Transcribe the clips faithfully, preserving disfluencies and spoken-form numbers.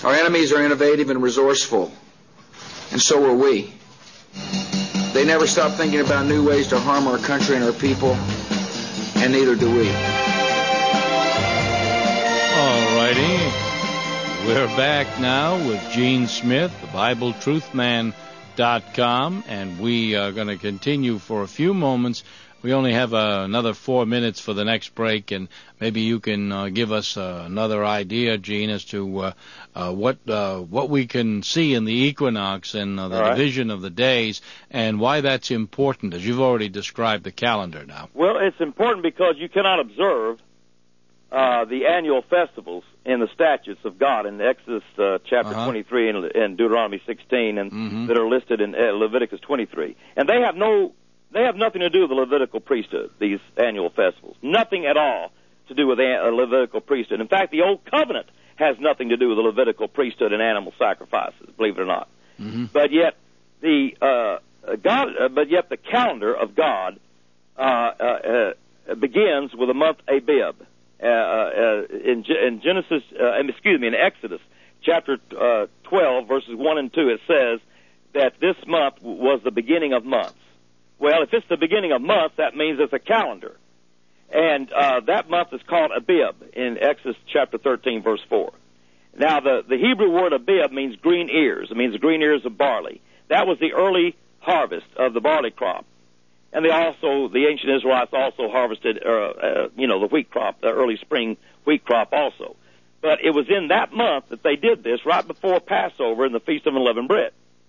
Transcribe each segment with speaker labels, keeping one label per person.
Speaker 1: Our enemies are innovative and resourceful, and so are we. They never stop thinking about new ways to harm our country and our people, and neither do we.
Speaker 2: All righty. We're back now with Gene Smith, the Bible Truth Man dot com, and we are going to continue for a few moments. We only have uh, another four minutes for the next break, and maybe you can uh, give us uh, another idea, Gene, as to uh, uh, what uh, what we can see in the equinox and uh, the
Speaker 3: right.
Speaker 2: division of the days, and why that's important, as you've already described the calendar now.
Speaker 3: Well, it's important because you cannot observe uh, the annual festivals in the statutes of God in Exodus uh, chapter
Speaker 2: uh-huh.
Speaker 3: twenty-three and, and Deuteronomy sixteen, and
Speaker 2: mm-hmm.
Speaker 3: that are listed in uh, Leviticus twenty-three. And they have no, they have nothing to do with the Levitical priesthood, these annual festivals. Nothing at all to do with the uh, Levitical priesthood. In fact, the Old Covenant has nothing to do with the Levitical priesthood and animal sacrifices, believe it or not.
Speaker 2: Mm-hmm.
Speaker 3: But yet the uh, God, uh, but yet the calendar of God uh, uh, uh, begins with the month Abib. Uh, uh, in, in Genesis, uh, excuse me, in Exodus chapter uh, twelve, verses one and two, it says that this month was the beginning of months. Well, if it's the beginning of months, that means it's a calendar. And uh, that month is called Abib in Exodus chapter thirteen, verse four. Now, the, the Hebrew word Abib means green ears. It means the green ears of barley. That was the early harvest of the barley crop. And they also, the ancient Israelites also harvested, uh, uh, you know, the wheat crop, the early spring wheat crop also. But it was in that month that they did this, right before Passover and the Feast of Unleavened Bread.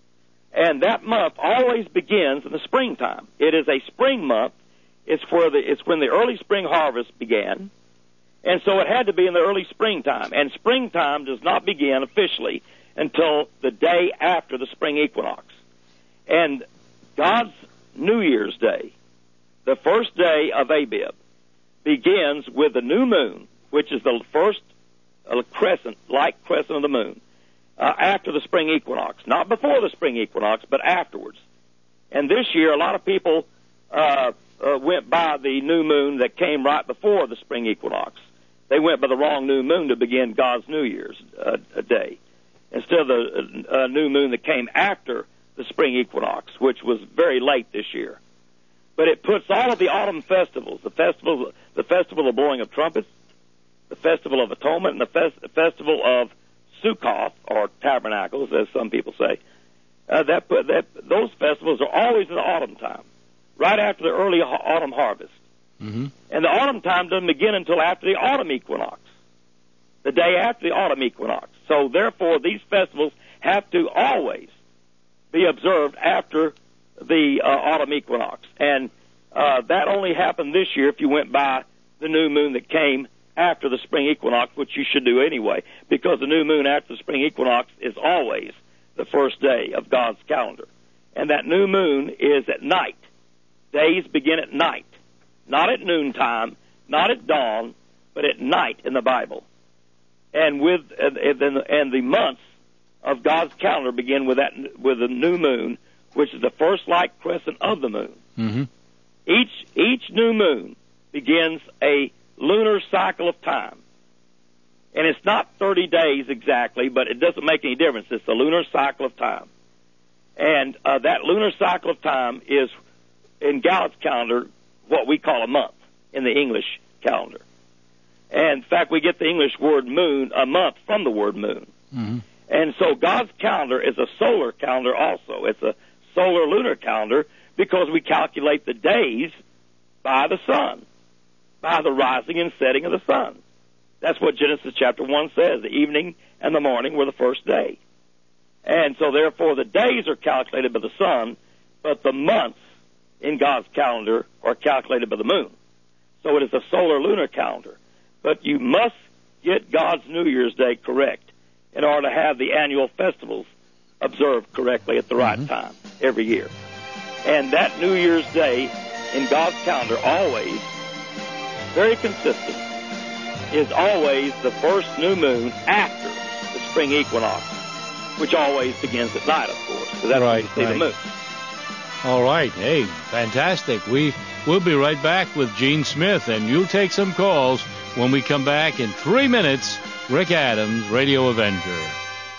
Speaker 3: And that month always begins in the springtime. It is a spring month. It's where the, it's when the early spring harvest began. And so it had to be in the early springtime. And springtime does not begin officially until the day after the spring equinox. And God's New Year's Day, the first day of Abib, begins with the new moon, which is the first uh, crescent, light crescent of the moon, uh, after the spring equinox. Not before the spring equinox, but afterwards. And this year, a lot of people uh, uh, went by the new moon that came right before the spring equinox. They went by the wrong new moon to begin God's New Year's uh, day, instead of the uh, new moon that came after the spring equinox, which was very late this year. But it puts all of the autumn festivals, the festival, the festival of blowing of trumpets, the festival of atonement, and the fest, festival of Sukkoth, or tabernacles, as some people say, uh, that, put, that those festivals are always in the autumn time, right after the early ha- autumn harvest.
Speaker 2: Mm-hmm.
Speaker 3: And the autumn time doesn't begin until after the autumn equinox, the day after the autumn equinox. So therefore, these festivals have to always be observed after the uh, autumn equinox. And uh, that only happened this year if you went by the new moon that came after the spring equinox, which you should do anyway, because the new moon after the spring equinox is always the first day of God's calendar. And that new moon is at night. Days begin at night, not at noontime, not at dawn, but at night in the Bible. And with and, and the months of God's calendar begin with that with the new moon, which is the first light crescent of the moon.
Speaker 2: Mm-hmm.
Speaker 3: Each each new moon begins a lunar cycle of time, and it's not thirty days exactly, but it doesn't make any difference. It's the lunar cycle of time, and uh, that lunar cycle of time is in God's calendar what we call a month in the English calendar. And in fact, we get the English word moon, a month, from the word moon.
Speaker 2: Mm-hmm.
Speaker 3: And so God's calendar is a solar calendar also. It's a solar lunar calendar because we calculate the days by the sun, by the rising and setting of the sun. That's what Genesis chapter one says. The evening and the morning were the first day. And so therefore the days are calculated by the sun, but the months in God's calendar are calculated by the moon. So it is a solar lunar calendar. But you must get God's New Year's Day correct in order to have the annual festivals observed correctly at the right mm-hmm. time every year. And that New Year's Day in God's calendar always, very consistent, is always the first new moon after the spring equinox, which always begins at night, of course, because that's
Speaker 2: right,
Speaker 3: when you see
Speaker 2: right.
Speaker 3: the moon.
Speaker 2: All right. Hey, fantastic. We, we'll be right back with Gene Smith, and you'll take some calls when we come back in three minutes. Rick Adams, Radio Avenger.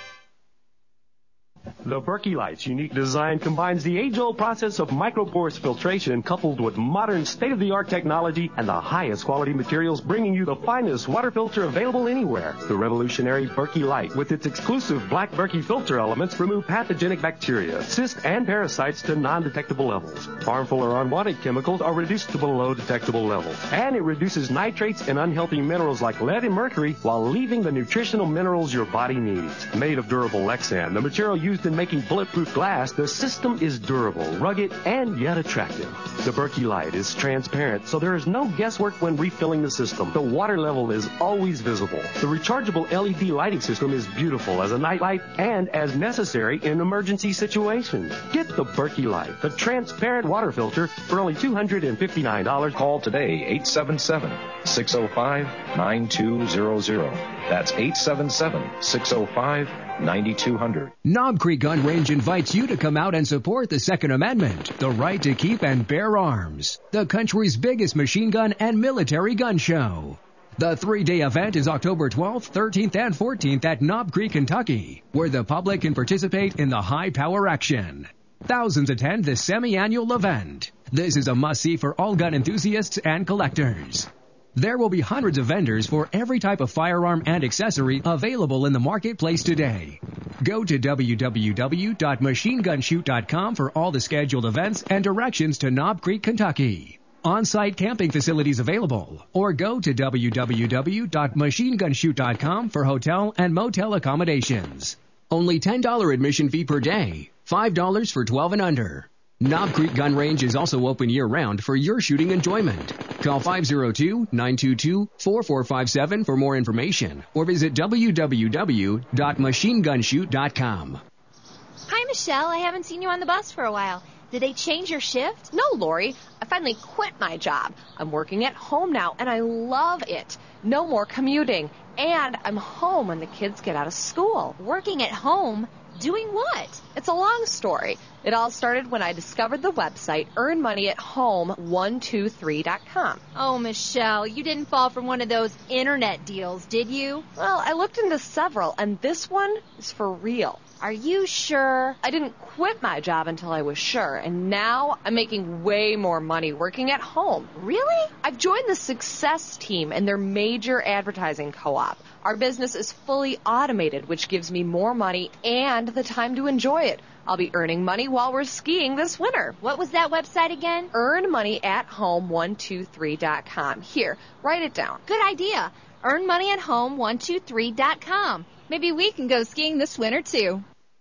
Speaker 4: The Berkey Light's unique design combines the age-old process of microporous filtration coupled with modern state-of-the-art technology and the highest quality materials, bringing you the finest water filter available anywhere. The revolutionary Berkey Light, with its exclusive black Berkey filter elements, remove pathogenic bacteria, cysts, and parasites to non-detectable levels. Harmful or unwanted chemicals are reduced to below detectable levels. And it reduces nitrates and unhealthy minerals like lead and mercury while leaving the nutritional minerals your body needs. Made of durable Lexan, the material used in making bulletproof glass, the system is durable, rugged, and yet attractive. The Berkey Light is transparent, so there is no guesswork when refilling the system. The water level is always visible. The rechargeable L E D lighting system is beautiful as a nightlight and as necessary in emergency situations. Get the Berkey Light, the transparent water filter, for only two hundred fifty-nine dollars.
Speaker 5: Call today, eight seven seven, six oh five, nine two zero zero. That's eight seven seven, six oh five, nine two zero zero.
Speaker 6: Knob Creek Gun Range invites you to come out and support the Second Amendment, the right to keep and bear arms, the country's biggest machine gun and military gun show. The three-day event is October twelfth, thirteenth, and fourteenth at Knob Creek, Kentucky, where the public can participate in the high-power action. Thousands attend this semi-annual event. This is a must-see for all gun enthusiasts and collectors. There will be hundreds of vendors for every type of firearm and accessory available in the marketplace today. Go to w w w dot machine gun shoot dot com for all the scheduled events and directions to Knob Creek, Kentucky. On-site camping facilities available, or go to w w w dot machine gun shoot dot com for hotel and motel accommodations. Only ten dollars admission fee per day, five dollars for twelve and under. Knob Creek Gun Range is also open year-round for your shooting enjoyment. Call five oh two, nine two two, four four five seven for more information or visit w w w dot machine gun shoot dot com.
Speaker 7: Hi, Michelle. I haven't seen you on the bus for a while. Did they change your shift?
Speaker 8: No, Lori. I finally quit my job. I'm working at home now, and I love it. No more commuting. And I'm home when the kids get out of school.
Speaker 7: Working at home? Doing what?
Speaker 8: It's a long story. It all started when I discovered the website earn money at home one two three dot com.
Speaker 7: Oh, Michelle, you didn't fall for one of those internet deals, did you?
Speaker 8: Well, I looked into several, and this one is for real.
Speaker 7: Are you sure?
Speaker 8: I didn't quit my job until I was sure, and now I'm making way more money working at home.
Speaker 7: Really?
Speaker 8: I've joined the Success team in their major advertising co-op. Our business is fully automated, which gives me more money and the time to enjoy it. I'll be earning money while we're skiing this winter.
Speaker 7: What was that website again?
Speaker 8: earn money at home one two three dot com. Here, write it down.
Speaker 7: Good idea. earn money at home one two three dot com. Maybe we can go skiing this winter, too.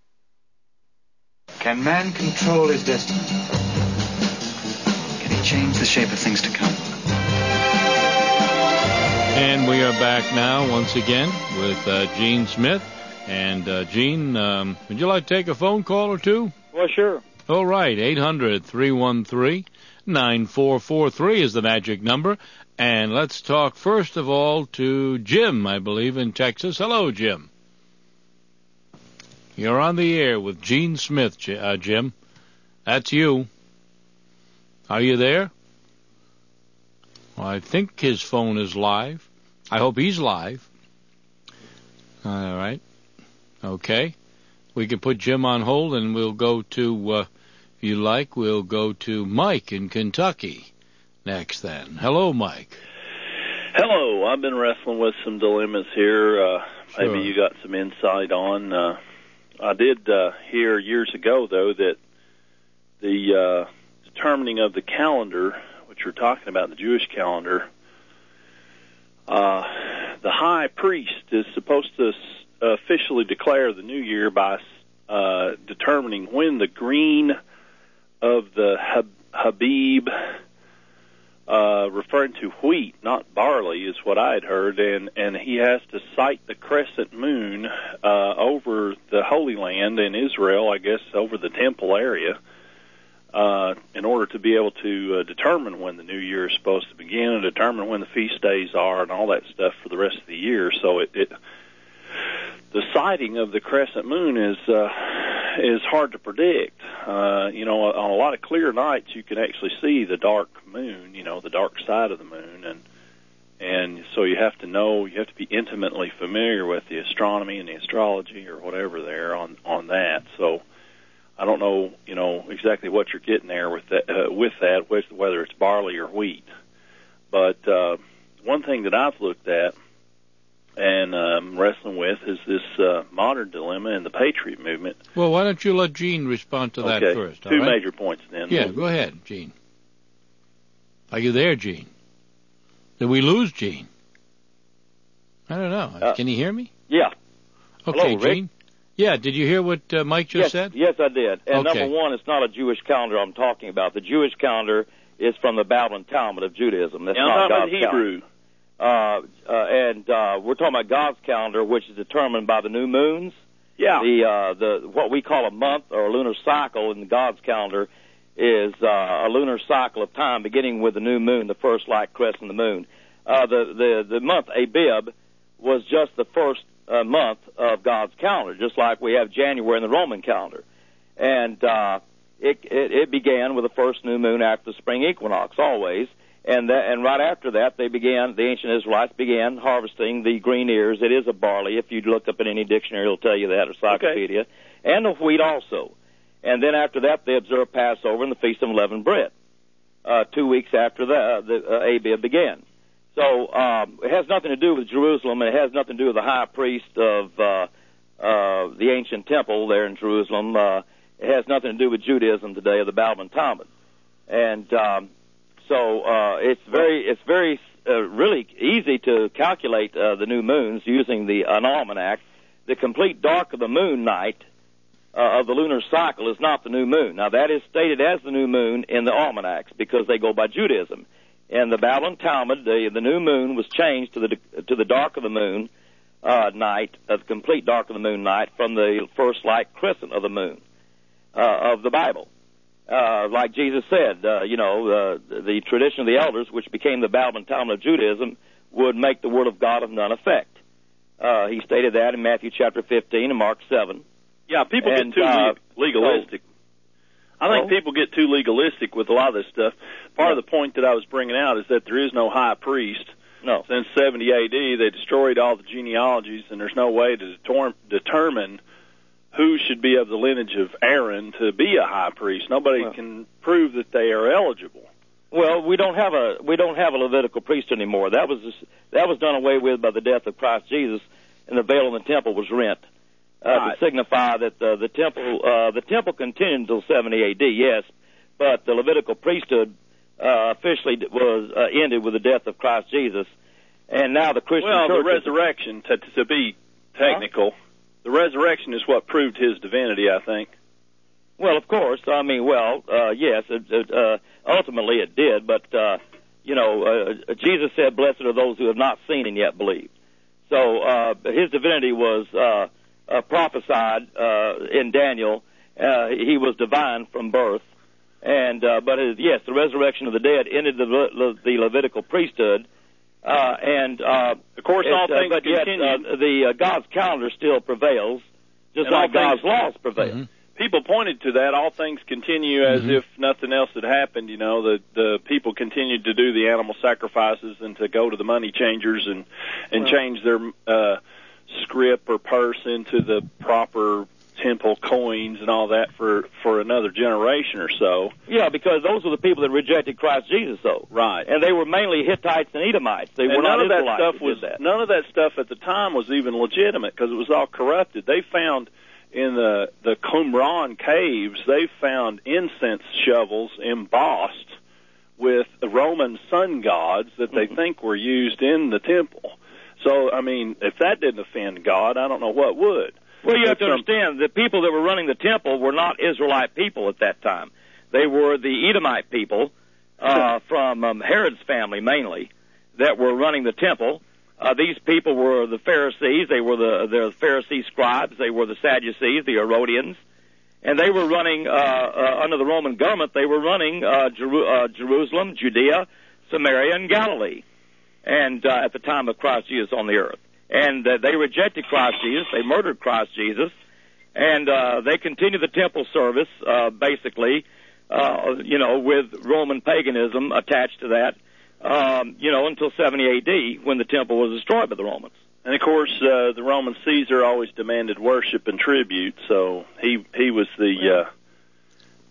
Speaker 9: Can man control his destiny? Can he change the shape of things to come?
Speaker 2: And we are back now once again with uh, Gene Smith. And, uh, Gene, um, would you like to take a phone call or two?
Speaker 3: Well, sure.
Speaker 2: All right, eight hundred, three one three, nine four four three is the magic number. And let's talk first of all to Jim, I believe, in Texas. Hello, Jim. You're on the air with Gene Smith, uh, Jim. That's you. Are you there? Well, I think his phone is live. I hope he's live. All right. Okay. We can put Jim on hold, and we'll go to, uh, if you like, we'll go to Mike in Kentucky next then. Hello, Mike.
Speaker 10: Hello. I've been wrestling with some dilemmas here. Uh,
Speaker 2: Sure.
Speaker 10: Maybe you got some insight on. Uh, I did uh, hear years ago, though, that the uh, determining of the calendar, which we're talking about, the Jewish calendar, uh, the high priest is supposed to officially declare the new year by uh, determining when the green of the hab- Habib, uh, referring to wheat, not barley, is what I had heard, and, and he has to sight the crescent moon uh, over the Holy Land in Israel, I guess over the temple area, uh, in order to be able to uh, determine when the new year is supposed to begin and determine when the feast days are and all that stuff for the rest of the year. So it, it the sighting of the crescent moon is uh, is hard to predict. Uh, you know, on a lot of clear nights, you can actually see the dark moon, you know, the dark side of the moon, and and so you have to know, you have to be intimately familiar with the astronomy and the astrology or whatever there on on that. So I don't know, you know, exactly what you're getting there with that, uh, with that, whether it's barley or wheat. But uh, one thing that I've looked at and um, wrestling with is this uh, modern dilemma in the Patriot movement.
Speaker 2: Well, why don't you let Gene respond to that
Speaker 10: okay.
Speaker 2: first?
Speaker 10: Two
Speaker 2: all right?
Speaker 10: major points then.
Speaker 2: Yeah, go ahead, Gene. Are you there, Gene? Did we lose Gene? I don't know.
Speaker 3: Uh,
Speaker 2: Can you hear me?
Speaker 3: Yeah.
Speaker 2: Okay,
Speaker 3: Hello, Rick?
Speaker 2: Gene. Yeah, did you hear what uh, Mike just
Speaker 3: yes,
Speaker 2: said?
Speaker 3: Yes, I did. And
Speaker 2: okay.
Speaker 3: number one, it's not a Jewish calendar I'm talking about. The Jewish calendar is from the Babylon Talmud of Judaism. That's
Speaker 10: yeah,
Speaker 3: not
Speaker 10: I'm
Speaker 3: God's
Speaker 10: talking about Hebrew.
Speaker 3: calendar. Uh, uh, and uh, we're talking about God's calendar, which is determined by the new moons.
Speaker 10: Yeah.
Speaker 3: The uh, the what we call a month or a lunar cycle in God's calendar is uh, a lunar cycle of time beginning with the new moon, the first light crescent of the moon. Uh, the, the, the month Abib was just the first uh, month of God's calendar, just like we have January in the Roman calendar. And uh, it, it, it began with the first new moon after the spring equinox, always. And that, and right after that, they began, the ancient Israelites began harvesting the green ears. It is a barley. If you look up in any dictionary, it'll tell you that, or encyclopedia. Okay. And the wheat also. And then after that, they observed Passover and the Feast of Unleavened Bread. Uh, two weeks after that, the uh, Abib began. So um, it has nothing to do with Jerusalem, and it has nothing to do with the high priest of uh, uh, the ancient temple there in Jerusalem. Uh, it has nothing to do with Judaism today, or the Babylon Talmud. And um, so uh, it's very, it's very, uh, really easy to calculate uh, the new moons using the an almanac. The complete dark of the moon night uh, of the lunar cycle is not the new moon. Now that is stated as the new moon in the almanacs because they go by Judaism. In the Babylon Talmud, the, the new moon was changed to the to the dark of the moon uh, night, uh, the complete dark of the moon night, from the first light crescent of the moon uh, of the Bible. Uh, like Jesus said, uh, you know, uh, the tradition of the elders, which became the Babylon Talmud of Judaism, would make the word of God of none effect. Uh, he stated that in Matthew chapter fifteen and Mark seven.
Speaker 10: Yeah, people
Speaker 3: and,
Speaker 10: get too
Speaker 3: uh,
Speaker 10: legalistic.
Speaker 3: So,
Speaker 10: I think
Speaker 3: oh.
Speaker 10: people get too legalistic with a lot of this stuff. Part yeah. of the point that I was bringing out is that there is no high priest.
Speaker 3: No.
Speaker 10: Since seventy A D, they destroyed all the genealogies, and there's no way to deter- determine who should be of the lineage of Aaron to be a high priest. Nobody well. can prove that they are eligible.
Speaker 3: Well, we don't have a we don't have a Levitical priest anymore. That was just, that was done away with by the death of Christ Jesus, and the veil in the temple was rent. Uh, right. To signify that uh, the temple uh, the temple continued until seventy A D, yes, but the Levitical priesthood uh, officially was uh, ended with the death of Christ Jesus, and now the Christian
Speaker 10: well,
Speaker 3: church.
Speaker 10: Well, the resurrection, to, to be technical, huh? the resurrection is what proved his divinity, I think.
Speaker 3: Well, of course, I mean, well, uh, yes, it, it, uh, ultimately it did, but uh, you know, uh, Jesus said, "Blessed are those who have not seen and yet believed." So uh, his divinity was. Uh, Uh, prophesied uh, in Daniel. Uh, he was divine from birth, and uh, but his, yes, the resurrection of the dead ended the, Le- the Levitical priesthood, uh, and uh,
Speaker 10: of course, all
Speaker 3: uh,
Speaker 10: things
Speaker 3: but yet,
Speaker 10: continue.
Speaker 3: Uh, the uh, God's calendar still prevails, just
Speaker 10: and
Speaker 3: like God's
Speaker 10: things,
Speaker 3: laws prevail.
Speaker 10: Mm-hmm. People pointed to that. All things continue as mm-hmm. if nothing else had happened. You know, the the people continued to do the animal sacrifices and to go to the money changers and and well, change their. Uh, scrip or purse into the proper temple coins and all that for, for another generation or so.
Speaker 3: Yeah, because those were the people that rejected Christ Jesus, though.
Speaker 10: Right.
Speaker 3: And they were mainly Hittites and Edomites. They
Speaker 10: and
Speaker 3: were
Speaker 10: none
Speaker 3: not
Speaker 10: of that
Speaker 3: Israelites
Speaker 10: stuff was
Speaker 3: that.
Speaker 10: none of that stuff at the time was even legitimate because it was all corrupted. They found in the the Qumran caves, they found incense shovels embossed with Roman sun gods that they mm-hmm. think were used in the temple. So, I mean, if that didn't offend God, I don't know what would.
Speaker 3: Well, you have to understand, the people that were running the temple were not Israelite people at that time. They were the Edomite people uh, from um, Herod's family, mainly, that were running the temple. Uh, these people were the Pharisees. They were the, the Pharisee scribes. They were the Sadducees, the Herodians. And they were running, uh, uh, under the Roman government, they were running uh, Jeru- uh, Jerusalem, Judea, Samaria, and Galilee. And uh, at the time of Christ Jesus on the earth. And uh, they rejected Christ Jesus. They murdered Christ Jesus. And uh, they continued the temple service, uh, basically, uh, you know, with Roman paganism attached to that, um, you know, until seventy A D when the temple was destroyed by the Romans.
Speaker 10: And, of course, uh, the Roman Caesar always demanded worship and tribute, so he he was the uh,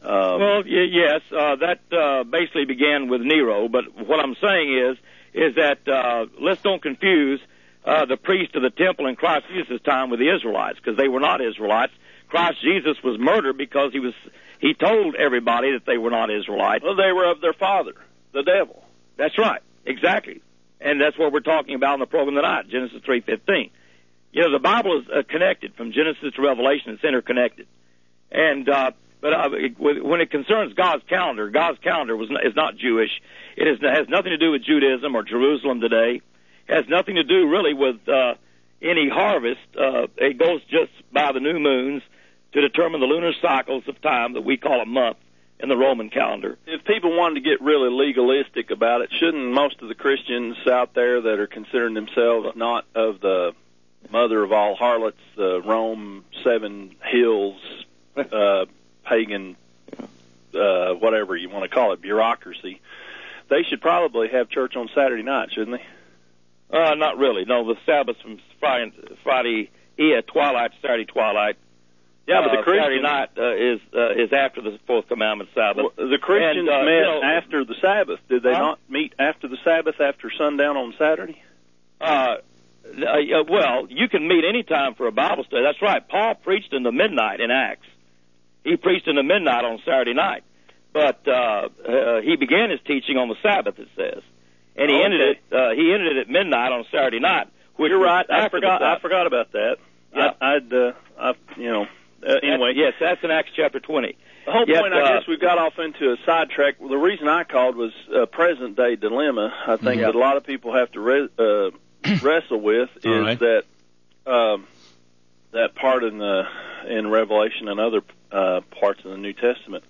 Speaker 10: Um,
Speaker 3: well, y- yes, uh, that uh, basically began with Nero. But what I'm saying is, is that uh, let's don't confuse uh, the priest of the temple in Christ Jesus' time with the Israelites, because they were not Israelites. Christ Jesus was murdered because he was he told everybody that they were not Israelites.
Speaker 10: Well, they were of their father, the devil.
Speaker 3: That's right, exactly, and that's what we're talking about in the program tonight, Genesis three fifteen. You know, the Bible is uh, connected from Genesis to Revelation. It's interconnected, and uh, but uh, it, when it concerns God's calendar, God's calendar was is not Jewish. It is, has nothing to do with Judaism or Jerusalem today. It has nothing to do really with uh, any harvest. Uh, it goes just by the new moons to determine the lunar cycles of time that we call a month in the Roman calendar.
Speaker 10: If people wanted to get really legalistic about it, shouldn't most of the Christians out there that are considering themselves not of the mother of all harlots, the Rome seven hills, uh, pagan, uh, whatever you want to call it, bureaucracy, they should probably have church on Saturday night, shouldn't they?
Speaker 3: Uh, not really. No, the Sabbath from Friday, Friday yeah, twilight, Saturday twilight.
Speaker 10: Yeah, but the
Speaker 3: uh,
Speaker 10: Christians,
Speaker 3: Saturday night uh, is uh, is after the fourth commandment Sabbath.
Speaker 10: Well, the Christians
Speaker 3: and, uh,
Speaker 10: met
Speaker 3: you know,
Speaker 10: after the Sabbath. Did they
Speaker 3: huh?
Speaker 10: not meet after the Sabbath, after sundown on Saturday?
Speaker 3: Uh, uh, well, you can meet any time for a Bible study. That's right. Paul preached in the midnight in Acts. He preached in the midnight on Saturday night. But uh, uh, he began his teaching on the Sabbath, it says. And he
Speaker 10: okay.
Speaker 3: ended it uh, he ended it at midnight on Saturday night. Which
Speaker 10: You're right. I
Speaker 3: after
Speaker 10: forgot.
Speaker 3: the
Speaker 10: I forgot about that.
Speaker 3: Yeah.
Speaker 10: I, I'd, uh, I, you know. Uh, anyway,
Speaker 3: that's, yes, that's in Acts chapter twenty.
Speaker 10: The whole
Speaker 3: Yet,
Speaker 10: point, I
Speaker 3: uh,
Speaker 10: guess, we got off into a sidetrack. Well, the reason I called was a present-day dilemma. I think
Speaker 3: Yeah.
Speaker 10: that a lot of people have to re- uh, wrestle with is
Speaker 2: right.
Speaker 10: that um, that part in the in Revelation and other uh, parts of the New Testament.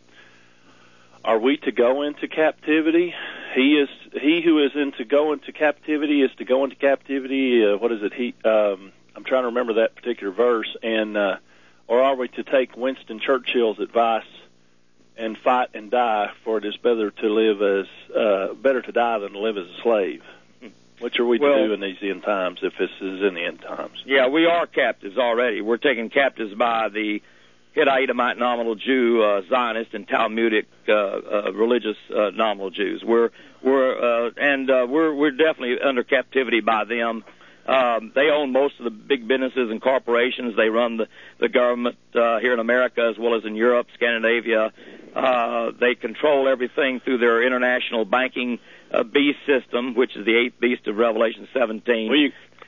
Speaker 10: Are we to go into captivity? He is. He who is in to go into captivity is to go into captivity. Uh, what is it? He. Um, I'm trying to remember that particular verse. And uh, or are we to take Winston Churchill's advice and fight and die? For it is better to live as uh, better to die than to live as a slave. Which are we
Speaker 3: Well,
Speaker 10: to do in these end times? If this is in the end times,
Speaker 3: Yeah, we are captives already. We're taken captives by the Hittite, Edomite, nominal Jew, uh, Zionist, and Talmudic uh, uh, religious uh, nominal Jews. We're we're uh, and uh, we're we're definitely under captivity by them. Um, they own most of the big businesses and corporations. They run the the government uh, here in America as well as in Europe, Scandinavia. Uh, they control everything through their international banking uh, beast system, which is the eighth beast of Revelation seventeen.
Speaker 10: well, you,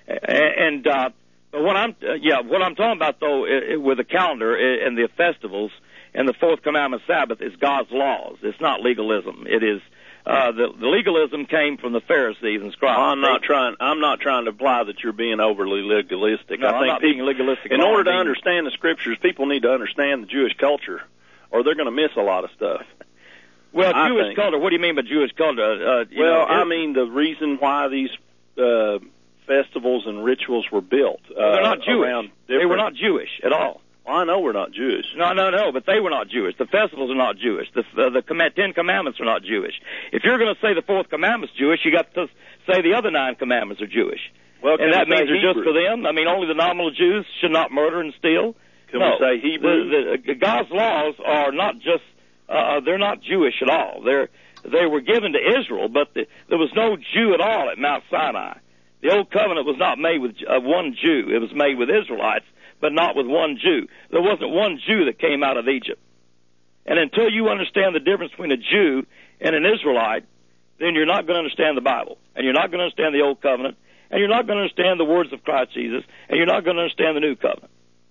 Speaker 3: And uh, but what I'm uh, yeah, what I'm talking about though i i with the calendar i and the festivals and the fourth commandment Sabbath is God's laws. It's not legalism. It is uh, the, the legalism came from the Pharisees and scribes.
Speaker 10: I'm not
Speaker 3: They-
Speaker 10: trying. I'm not trying to imply that you're being overly legalistic.
Speaker 3: No,
Speaker 10: I
Speaker 3: I'm
Speaker 10: think
Speaker 3: not
Speaker 10: people,
Speaker 3: being legalistic.
Speaker 10: in
Speaker 3: at all.
Speaker 10: order to
Speaker 3: I'm being-
Speaker 10: understand the scriptures, people need to understand the Jewish culture, or they're going to miss a lot of stuff.
Speaker 3: well,
Speaker 10: I
Speaker 3: Jewish
Speaker 10: think.
Speaker 3: culture. What do you mean by Jewish culture? Uh, you
Speaker 10: Well,
Speaker 3: know,
Speaker 10: I
Speaker 3: it-
Speaker 10: mean the reason why these uh, festivals and rituals were built. Uh,
Speaker 3: they're not Jewish.
Speaker 10: around
Speaker 3: They were
Speaker 10: different-
Speaker 3: not Jewish at all.
Speaker 10: Well, I know we're not Jewish.
Speaker 3: No, no, no, but they were not Jewish. The festivals are not Jewish. The uh, the comm- Ten Commandments are not Jewish. If you're going to say the Fourth Commandment's Jewish, you got to say the other nine commandments are Jewish.
Speaker 10: Well, can
Speaker 3: And that
Speaker 10: we say
Speaker 3: means they're just
Speaker 10: Hebrew?
Speaker 3: for them. I mean, only the nominal Jews should not murder and steal.
Speaker 10: Can
Speaker 3: no,
Speaker 10: we say Hebrew?
Speaker 3: The, the, God's laws are not just, uh, they're not Jewish at all. They're, they were given to Israel, but the, there was no Jew at all at Mount Sinai. The Old Covenant was not made with uh, one Jew. It was made with Israelites, but not with one Jew. There wasn't one Jew that came out of Egypt. And until you understand the difference between a Jew and an Israelite, then you're not going to understand the Bible, and you're not going to understand the Old Covenant, and you're not going to understand the words of Christ Jesus, and you're not going to understand the New Covenant.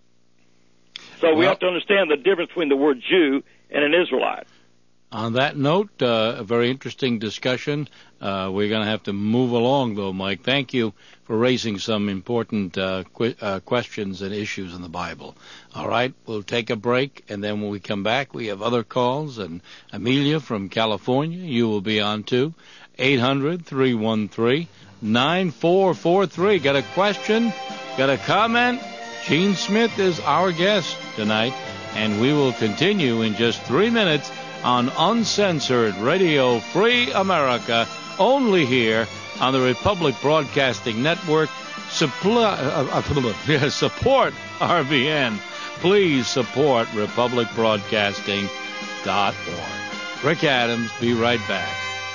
Speaker 3: So we
Speaker 2: Well-
Speaker 3: have to understand the difference between the word Jew and an Israelite.
Speaker 2: On that note, uh, a very interesting discussion. Uh, we're going to have to move along, though, Mike. Thank you for raising some important uh, qu- uh, questions and issues in the Bible. All right, we'll take a break, and then when we come back, we have other calls. And Amelia from California, you will be on too. eight hundred, three one three, nine four four three. Got a question? Got a comment? Gene Smith is our guest tonight, and we will continue in just three minutes on Uncensored Radio Free America, only here on the Republic Broadcasting Network. Supply, uh, uh, support R B N. Please support Republic Broadcasting. dot org. Rick Adams, be right back.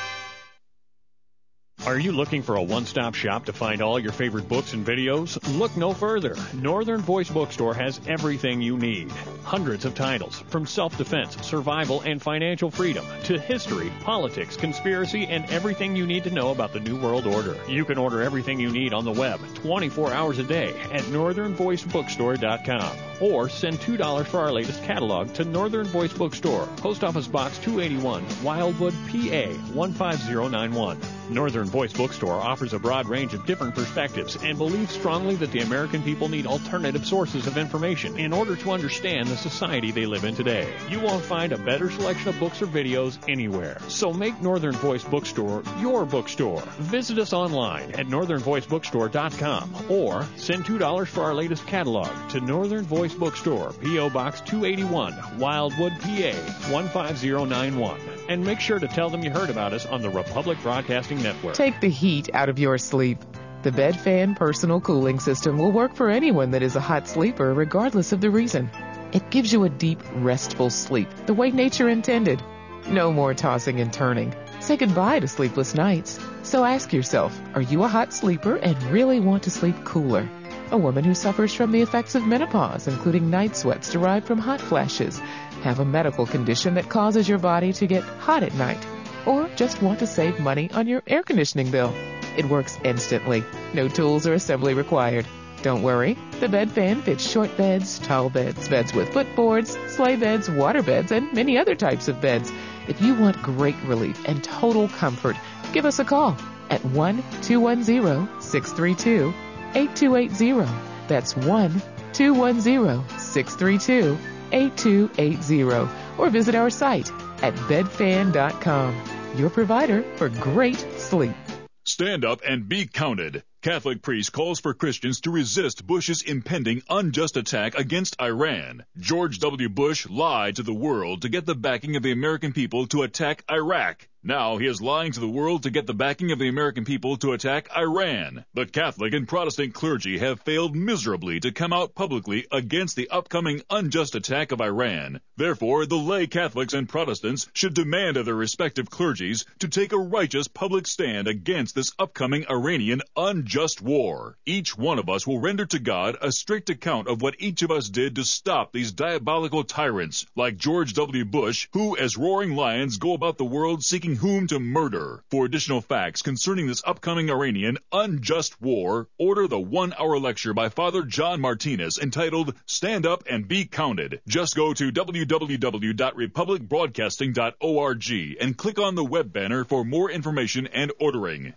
Speaker 11: Are you looking for a one-stop shop to find all your favorite books and videos? Look no further. Northern Voice Bookstore has everything you need. Hundreds of titles, from self-defense, survival, and financial freedom, to history, politics, conspiracy, and everything you need to know about the New World Order. You can order everything you need on the web, twenty-four hours a day, at northern voice bookstore dot com. Or send two dollars for our latest catalog to Northern Voice Bookstore, Post Office Box two eighty-one, Wildwood, P A one five zero nine one. Northern Voice Bookstore offers a broad range of different perspectives and believes strongly that the American people need alternative sources of information in order to understand the society they live in today. You won't find a better selection of books or videos anywhere. So make Northern Voice Bookstore your bookstore. Visit us online at northern voice bookstore dot com or send two dollars for our latest catalog to Northern Voice Bookstore, P O Box two eighty-one, Wildwood, P A one five zero nine one. And make sure to tell them you heard about us on the Republic Broadcasting Network.
Speaker 12: Take the heat out of your sleep. The BedFan Personal Cooling System will work for anyone that is a hot sleeper, regardless of the reason. It gives you a deep, restful sleep, the way nature intended. No more tossing and turning. Say goodbye to sleepless nights. So ask yourself, are you a hot sleeper and really want to sleep cooler? A woman who suffers from the effects of menopause, including night sweats derived from hot flashes, have a medical condition that causes your body to get hot at night, or just want to save money on your air conditioning bill. It works instantly. No tools or assembly required. Don't worry, the BedFan fits short beds, tall beds, beds with footboards, sleigh beds, water beds, and many other types of beds. If you want great relief and total comfort, give us a call at one two one zero, six three two, eight two eight zero. That's one two one zero, six three two, eight two eight zero. Or visit our site at bed fan dot com, your provider for great sleep.
Speaker 13: Stand up and be counted. Catholic priest calls for Christians to resist Bush's impending unjust attack against Iran. George W. Bush lied to the world to get the backing of the American people to attack Iraq. Now he is lying to the world to get the backing of the American people to attack Iran. The Catholic and Protestant clergy have failed miserably to come out publicly against the upcoming unjust attack of Iran. Therefore, the lay Catholics and Protestants should demand of their respective clergies to take a righteous public stand against this upcoming Iranian unjust war. Each one of us will render to God a strict account of what each of us did to stop these diabolical tyrants, like George W. Bush, who, as roaring lions, go about the world seeking whom to murder. For additional facts concerning this upcoming Iranian unjust war, order the one-hour lecture by Father John Martinez entitled Stand Up and Be Counted. Just go to w w w dot republic broadcasting dot org and click on the web banner for more information and ordering.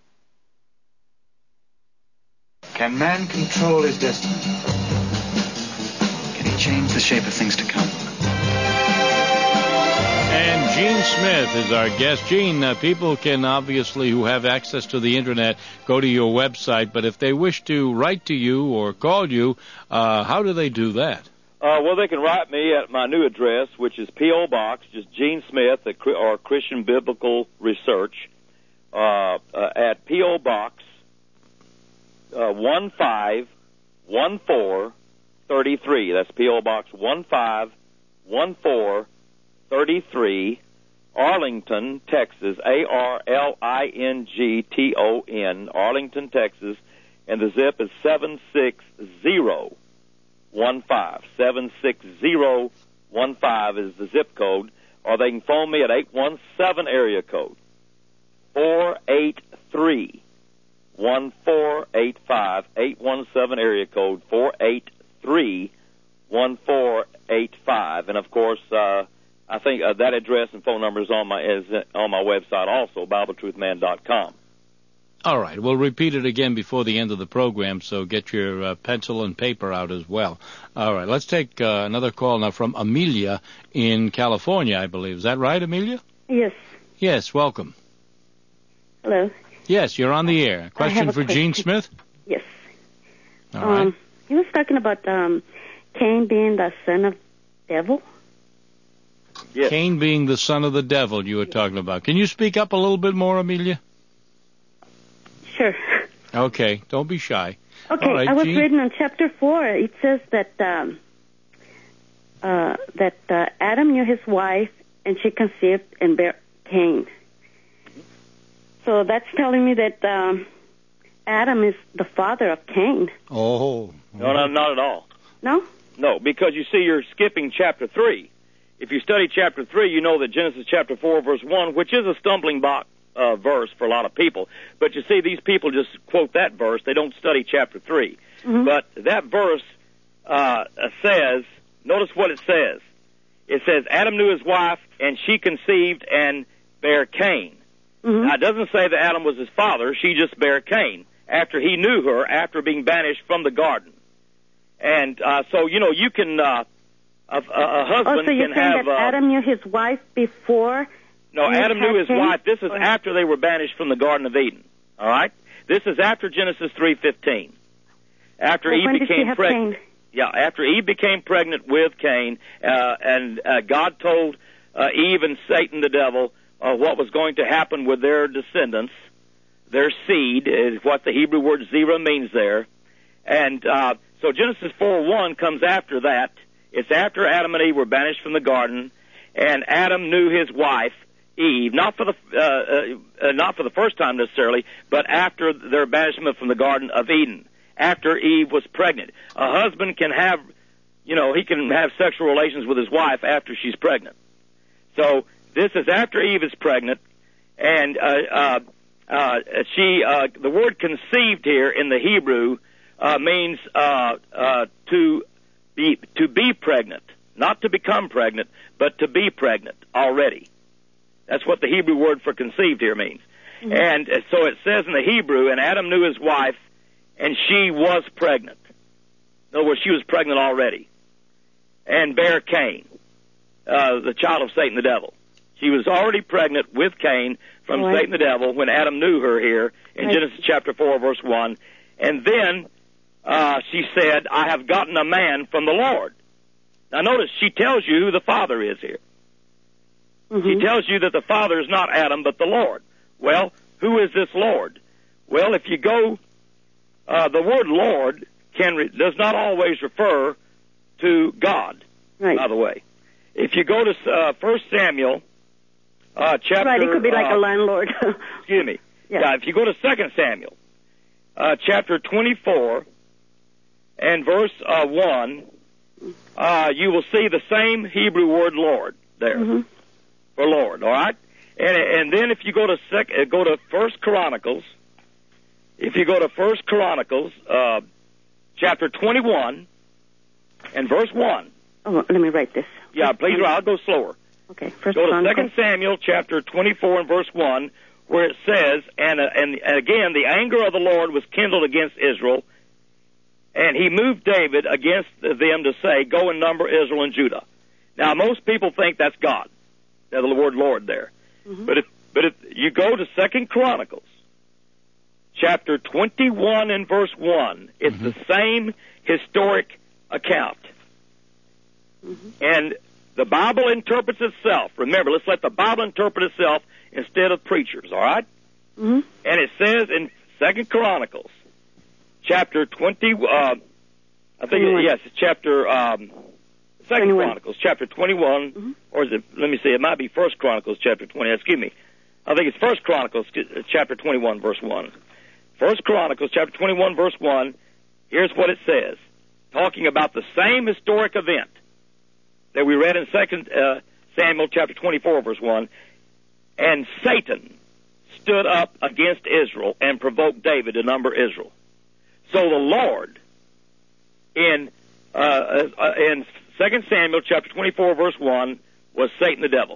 Speaker 9: Can man control his destiny? Can he change the shape of things to come?
Speaker 2: And Gene Smith is our guest. Gene, uh, people can obviously, who have access to the Internet, go to your website, but if they wish to write to you or call you, uh, how do they do that?
Speaker 3: Uh, well, they can write me at my new address, which is P O. Box, just Gene Smith, or Christian Biblical Research, uh, uh, at P O. Box uh, one five one four three three. That's P O. Box one five one four thirty-three, Arlington, Texas, A R L I N G T O N, Arlington, Texas, and the zip is seven six zero one five. seven six zero one five is the zip code, or they can phone me at eight one seven area code, four eight three, one four eight five, eight one seven area code, four eight three, one four eight five, and of course, uh, I think uh, that address and phone number is on my is on my website also, bible truth man dot com.
Speaker 2: All right. We'll repeat it again before the end of the program, so get your uh, pencil and paper out as well. All right. Let's take uh, another call now from Amelia in California, I believe. Is that right, Amelia?
Speaker 14: Yes.
Speaker 2: Yes. Welcome.
Speaker 14: Hello.
Speaker 2: Yes, you're on the air. Question for question. Gene Smith?
Speaker 14: Yes.
Speaker 2: All
Speaker 14: um,
Speaker 2: right.
Speaker 14: He was talking about um, Cain being the son of devil.
Speaker 3: Yes.
Speaker 2: Cain being the son of the devil you were talking about. Can you speak up a little bit more, Amelia?
Speaker 14: Sure.
Speaker 2: Okay, don't be shy.
Speaker 14: Okay,
Speaker 2: right,
Speaker 14: I was
Speaker 2: Gene?
Speaker 14: reading on chapter four. It says that um, uh, that uh, Adam knew his wife, and she conceived and bare Cain. So that's telling me that um, Adam is the father of Cain.
Speaker 2: Oh.
Speaker 3: No, no, not at all.
Speaker 14: No?
Speaker 3: No, because you see, you're skipping chapter three. If you study chapter three, you know that Genesis chapter four, verse one, which is a stumbling block uh, verse for a lot of people. But you see, these people just quote that verse. They don't study chapter three.
Speaker 14: Mm-hmm.
Speaker 3: But that verse uh, says, notice what it says. It says, Adam knew his wife, and she conceived and bare Cain.
Speaker 14: Mm-hmm.
Speaker 3: Now, it doesn't say that Adam was his father. She just bare Cain after he knew her, after being banished from the garden. And uh, so, you know, you can, uh, a, a husband
Speaker 14: oh, so you're
Speaker 3: can
Speaker 14: saying
Speaker 3: have...
Speaker 14: that
Speaker 3: uh,
Speaker 14: Adam knew his wife before?
Speaker 3: No,
Speaker 14: he
Speaker 3: Adam knew
Speaker 14: had
Speaker 3: his
Speaker 14: Cain?
Speaker 3: wife. This is
Speaker 14: Or-
Speaker 3: after they were banished from the Garden of Eden. All right? This is after Genesis three fifteen. After
Speaker 14: Well,
Speaker 3: Eve
Speaker 14: when did she
Speaker 3: became
Speaker 14: have
Speaker 3: pregnant.
Speaker 14: Cain?
Speaker 3: Yeah, after Eve became pregnant with Cain, uh, and uh, God told uh, Eve and Satan, the devil, uh, what was going to happen with their descendants. Their seed is what the Hebrew word zera means there. And uh, so Genesis four one comes after that. It's after Adam and Eve were banished from the garden, and Adam knew his wife, Eve, not for the uh, uh, not for the first time necessarily, but after their banishment from the Garden of Eden, after Eve was pregnant. A husband can have, you know, he can have sexual relations with his wife after she's pregnant. So this is after Eve is pregnant, and uh, uh, uh, she, uh, the word conceived here in the Hebrew uh, means uh, uh, to be to be pregnant, not to become pregnant, but to be pregnant already. That's what the Hebrew word for conceived here means. Mm-hmm. And uh, so it says in the Hebrew, and Adam knew his wife, and she was pregnant. In other words, she was pregnant already. And bare Cain, uh, the child of Satan the devil. She was already pregnant with Cain from
Speaker 14: right.
Speaker 3: Satan the devil when Adam knew her here in
Speaker 14: right.
Speaker 3: Genesis chapter four, verse one. And then uh, she said, I have gotten a man from the Lord. Now notice, she tells you who the father is here.
Speaker 14: Mm-hmm.
Speaker 3: She tells you that the father is not Adam, but the Lord. Well, who is this Lord? Well, if you go, uh, the word Lord can re- does not always refer to God,
Speaker 14: right.
Speaker 3: by the way. If you go to uh, First Samuel, uh, chapter...
Speaker 14: Right, it could be like
Speaker 3: uh,
Speaker 14: a landlord.
Speaker 3: excuse me.
Speaker 14: Yeah.
Speaker 3: yeah, if you go to Second Samuel, uh, chapter twenty-four, and verse uh, one, uh, you will see the same Hebrew word Lord there.
Speaker 14: Mm-hmm.
Speaker 3: For Lord, all right? And and then if you go to sec, uh, go to First Chronicles, if you go to First Chronicles, uh, chapter twenty-one, and verse one.
Speaker 14: Oh, let me write this.
Speaker 3: Yeah, please, I'll go slower.
Speaker 14: Okay, First
Speaker 3: Go to
Speaker 14: Chronicles.
Speaker 3: Second Samuel, chapter twenty-four, and verse one, where it says, and, uh, and and again, the anger of the Lord was kindled against Israel, and he moved David against them to say, go and number Israel and Judah. Now, most people think that's God. The word Lord there. Mm-hmm. But if but if you go to Second Chronicles, chapter twenty-one and verse one, it's mm-hmm. the same historic account. Mm-hmm. And the Bible interprets itself. Remember, let's let the Bible interpret itself instead of preachers, all right?
Speaker 14: Mm-hmm.
Speaker 3: And it says in Second Chronicles, chapter twenty, uh, I think, it, yes, it's chapter... Um, Second
Speaker 14: twenty-one.
Speaker 3: Chronicles, chapter twenty-one, mm-hmm. or is it, let me see, it might be First Chronicles, chapter twenty, excuse me. I think it's First Chronicles, chapter twenty-one, verse one. First Chronicles, chapter twenty-one, verse one, here's what it says, talking about the same historic event that we read in Second uh, Samuel, chapter twenty-four, verse one. And Satan stood up against Israel and provoked David to number Israel. So the Lord, in uh, uh, in Second Samuel chapter twenty-four, verse one, was Satan the devil.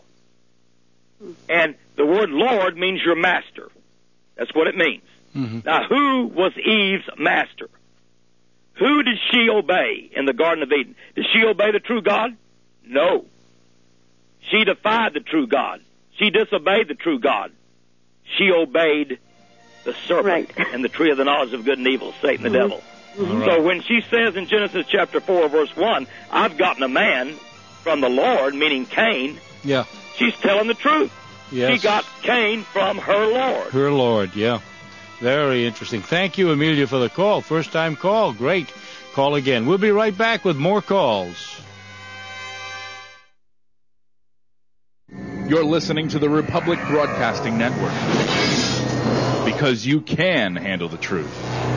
Speaker 3: And the word Lord means your master. That's what it means. Mm-hmm. Now, who was Eve's master? Who did she obey in the Garden of Eden? Did she obey the true God? No. She defied the true God. She disobeyed the true God. She obeyed the serpent
Speaker 14: right.
Speaker 3: and the tree of the knowledge of good and evil, Satan the
Speaker 14: mm-hmm.
Speaker 3: devil.
Speaker 14: Mm-hmm.
Speaker 3: So when she says in Genesis chapter four, verse one, I've gotten a man from the Lord, meaning Cain,
Speaker 2: yeah,
Speaker 3: she's telling the truth.
Speaker 2: Yes.
Speaker 3: She got Cain from her Lord.
Speaker 2: Her Lord, yeah. Very interesting. Thank you, Amelia, for the call. First time call. Great. Call again. We'll be right back with more calls.
Speaker 15: You're listening to the Republic Broadcasting Network. Because you can handle the truth.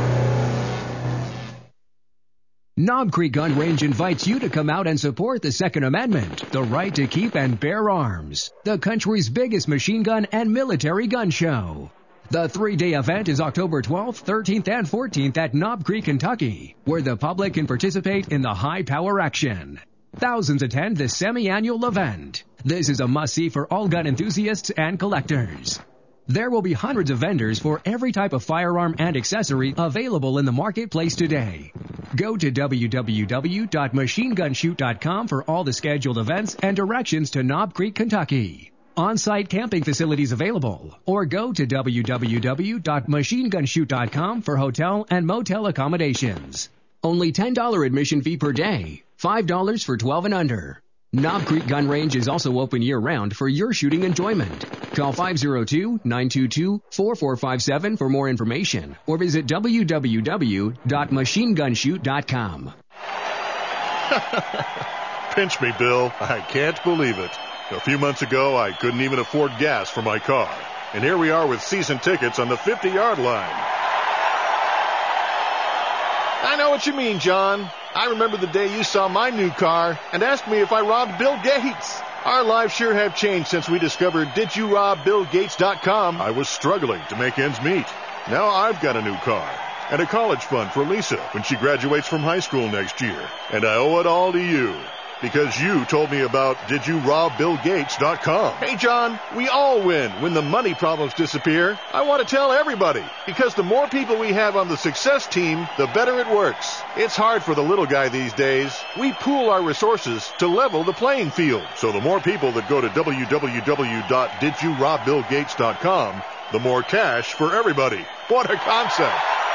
Speaker 6: Knob Creek Gun Range invites you to come out and support the Second Amendment, the right to keep and bear arms, the country's biggest machine gun and military gun show. The three-day event is October twelfth, thirteenth, and fourteenth at Knob Creek, Kentucky, where the public can participate in the high-power action. Thousands attend this semi-annual event. This is a must-see for all gun enthusiasts and collectors. There will be hundreds of vendors for every type of firearm and accessory available in the marketplace today. Go to w w w dot machine gun shoot dot com for all the scheduled events and directions to Knob Creek, Kentucky. On-site camping facilities available, or go to w w w dot machine gun shoot dot com for hotel and motel accommodations. Only ten dollars admission fee per day, five dollars for twelve and under. Knob Creek Gun Range is also open year-round for your shooting enjoyment. Call five oh two, nine two two, four four five seven for more information or visit w w w dot machine gun shoot dot com.
Speaker 16: Pinch me, Bill. I can't believe it. A few months ago, I couldn't even afford gas for my car. And here we are with season tickets on the fifty-yard line. I know what you mean, John. I remember the day you saw my new car and asked me if I robbed Bill Gates. Our lives sure have changed since we discovered did you rob bill gates dot com. I was struggling to make ends meet. Now I've got a new car and a college fund for Lisa when she graduates from high school next year. And I owe it all to you because you told me about did you rob bill gates dot com. Hey, John, we all win when the money problems disappear. I want to tell everybody because the more people we have on the success team, the better it works. It's hard for the little guy these days. We pool our resources to level the playing field. So the more people that go to w w w dot did you rob bill gates dot com, the more cash for everybody. What a concept.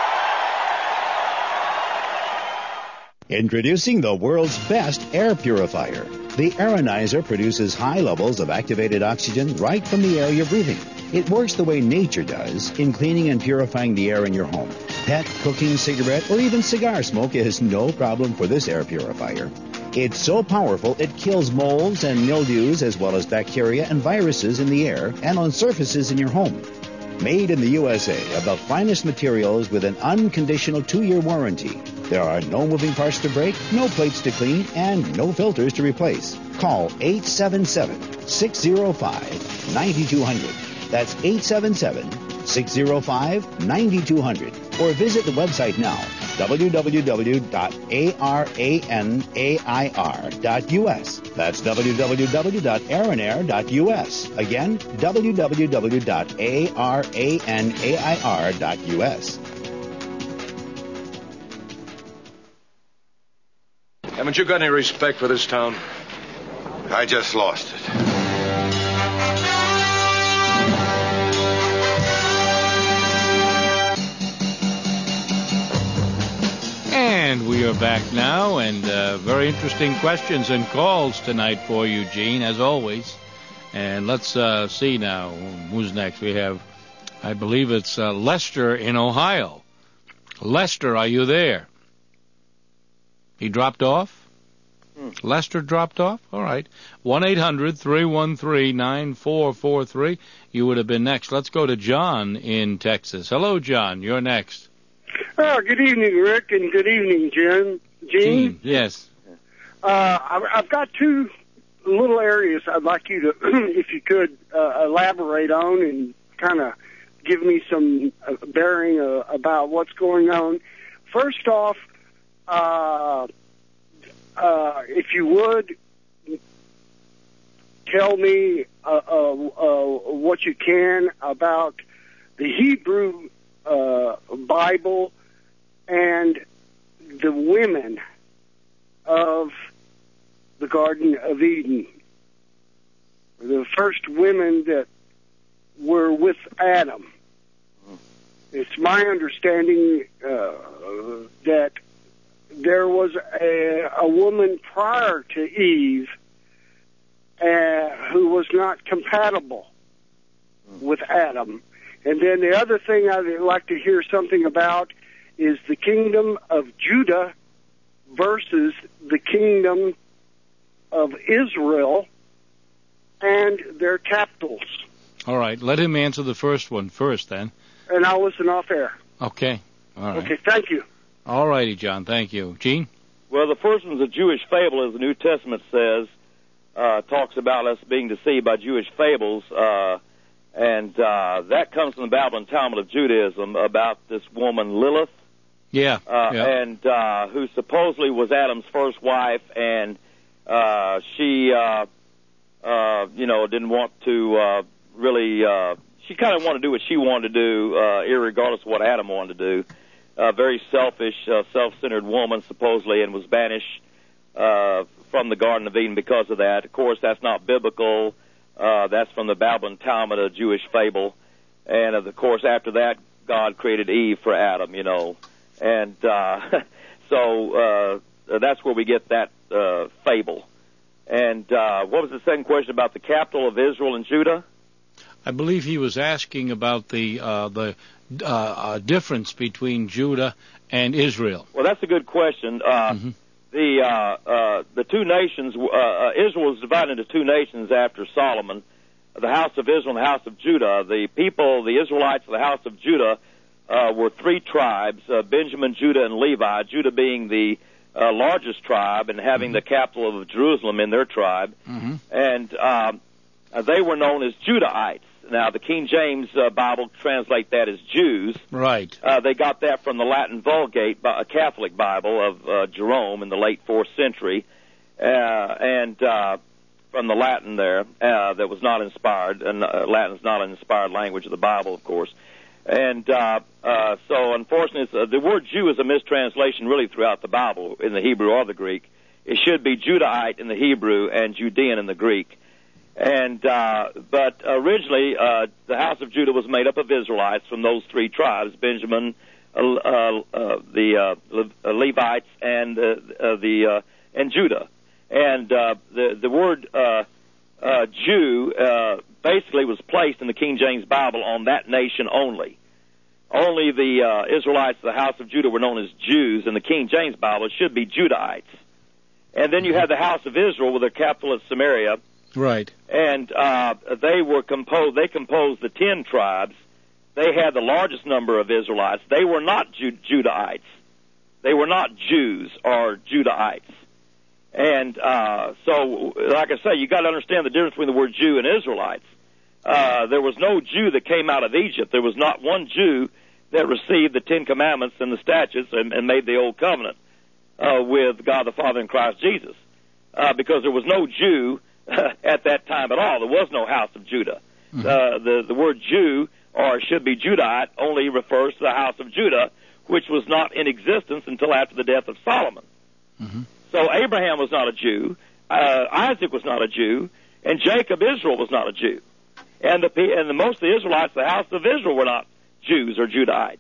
Speaker 17: Introducing the world's best air purifier. The Aeronizer produces high levels of activated oxygen right from the air you're breathing. It works the way nature does in cleaning and purifying the air in your home. Pet, cooking, cigarette, or even cigar smoke is no problem for this air purifier. It's so powerful it kills molds and mildews as well as bacteria and viruses in the air and on surfaces in your home. Made in the U S A of the finest materials with an unconditional two-year warranty. There are no moving parts to break, no plates to clean, and no filters to replace. Call eight seven seven, six oh five, nine two hundred. That's eight seven seven, six oh five, nine two hundred. Or visit the website now, w w w dot arenair dot u s. That's w w w dot arenair dot u s. Again, w w w dot arenair dot u s.
Speaker 18: Haven't you got any respect for this town?
Speaker 19: I just lost it.
Speaker 2: And we are back now, and uh, very interesting questions and calls tonight for you, Gene, as always. And let's uh, see now who's next. We have, I believe it's uh, Lester in Ohio. Lester, are you there? He dropped off? Hmm. Lester dropped off? All right. one eight hundred, three one three, nine four four three. You would have been next. Let's go to John in Texas. Hello, John. You're next.
Speaker 20: Oh, good evening, Rick, and good evening, Jen. Gene?
Speaker 2: Gene, yes.
Speaker 20: Uh, I've got two little areas I'd like you to, if you could, uh, elaborate on and kind of give me some uh, bearing uh, about what's going on. First off, uh, uh, if you would, tell me uh, uh, uh, what you can about the Hebrew uh, Bible and the women of the Garden of Eden. The first women that were with Adam. It's my understanding uh, that there was a, a woman prior to Eve uh, who was not compatible with Adam. And then the other thing I'd like to hear something about is the kingdom of Judah versus the kingdom of Israel, and their capitals.
Speaker 2: All right. Let him answer the first one first, then.
Speaker 20: And I'll listen off air.
Speaker 2: Okay. All right.
Speaker 20: Okay, thank you.
Speaker 2: All righty, John. Thank you. Gene?
Speaker 3: Well, the first one's a Jewish fable, as the New Testament says. Uh, talks about us being deceived by Jewish fables. Uh, and uh, that comes from the Babylon Talmud of Judaism about this woman, Lilith.
Speaker 2: Yeah.
Speaker 3: Uh,
Speaker 2: yeah.
Speaker 3: And uh, who supposedly was Adam's first wife, and uh, she, uh, uh, you know, didn't want to uh, really, uh, she kind of wanted to do what she wanted to do, uh, irregardless of what Adam wanted to do. A very selfish, uh, self-centered woman, supposedly, and was banished uh, from the Garden of Eden because of that. Of course, that's not biblical. Uh, that's from the Babylon Talmud, a Jewish fable. And, of course, after that, God created Eve for Adam, you know. And uh, so uh, that's where we get that uh, fable. And uh, what was the second question about the capital of Israel and Judah?
Speaker 2: I believe he was asking about the uh, the uh, uh, difference between Judah and Israel.
Speaker 3: Well, that's a good question. Uh, mm-hmm. The uh, uh, the two nations, uh, uh, Israel was divided into two nations after Solomon, the house of Israel and the house of Judah. The people, the Israelites of the house of Judah, uh, were three tribes, uh, Benjamin, Judah, and Levi, Judah being the uh, largest tribe and having mm-hmm. the capital of Jerusalem in their tribe.
Speaker 2: Mm-hmm.
Speaker 3: And um, they were known as Judahites. Now, the King James uh, Bible translate that as Jews.
Speaker 2: Right.
Speaker 3: Uh, they got that from the Latin Vulgate, a Catholic Bible of uh, Jerome in the late fourth century, uh, and uh, from the Latin there uh, that was not inspired, and uh, Latin is not an inspired language of the Bible, of course. And uh, uh, so, unfortunately, uh, the word Jew is a mistranslation really throughout the Bible, in the Hebrew or the Greek. It should be Judahite in the Hebrew and Judean in the Greek. And uh, but originally, uh, the house of Judah was made up of Israelites from those three tribes: Benjamin, uh, uh, uh, the uh, Le- Levites, and uh, uh, the uh, and Judah. And uh, the the word uh, uh, Jew uh, basically was placed in the King James Bible on that nation only. Only the uh, Israelites of the house of Judah were known as Jews. In the King James Bible, it should be Judahites. And then you had the house of Israel with their capital at Samaria.
Speaker 2: Right.
Speaker 3: And uh, they were composed. They composed the ten tribes. They had the largest number of Israelites. They were not Ju- Judahites. They were not Jews or Judahites. And uh, so, like I say, you got to understand the difference between the word Jew and Israelites. Uh, there was no Jew that came out of Egypt. There was not one Jew that received the Ten Commandments and the statutes and, and made the Old Covenant uh, with God the Father and Christ Jesus, uh, because there was no Jew at that time at all. There was no house of Judah. Mm-hmm. Uh, the, the word Jew, or should be Judahite, only refers to the house of Judah, which was not in existence until after the death of Solomon.
Speaker 2: Mm-hmm.
Speaker 3: So Abraham was not a Jew, uh, Isaac was not a Jew, and Jacob, Israel, was not a Jew. And the and the, most of the Israelites, the house of Israel, were not Jews or Judahites.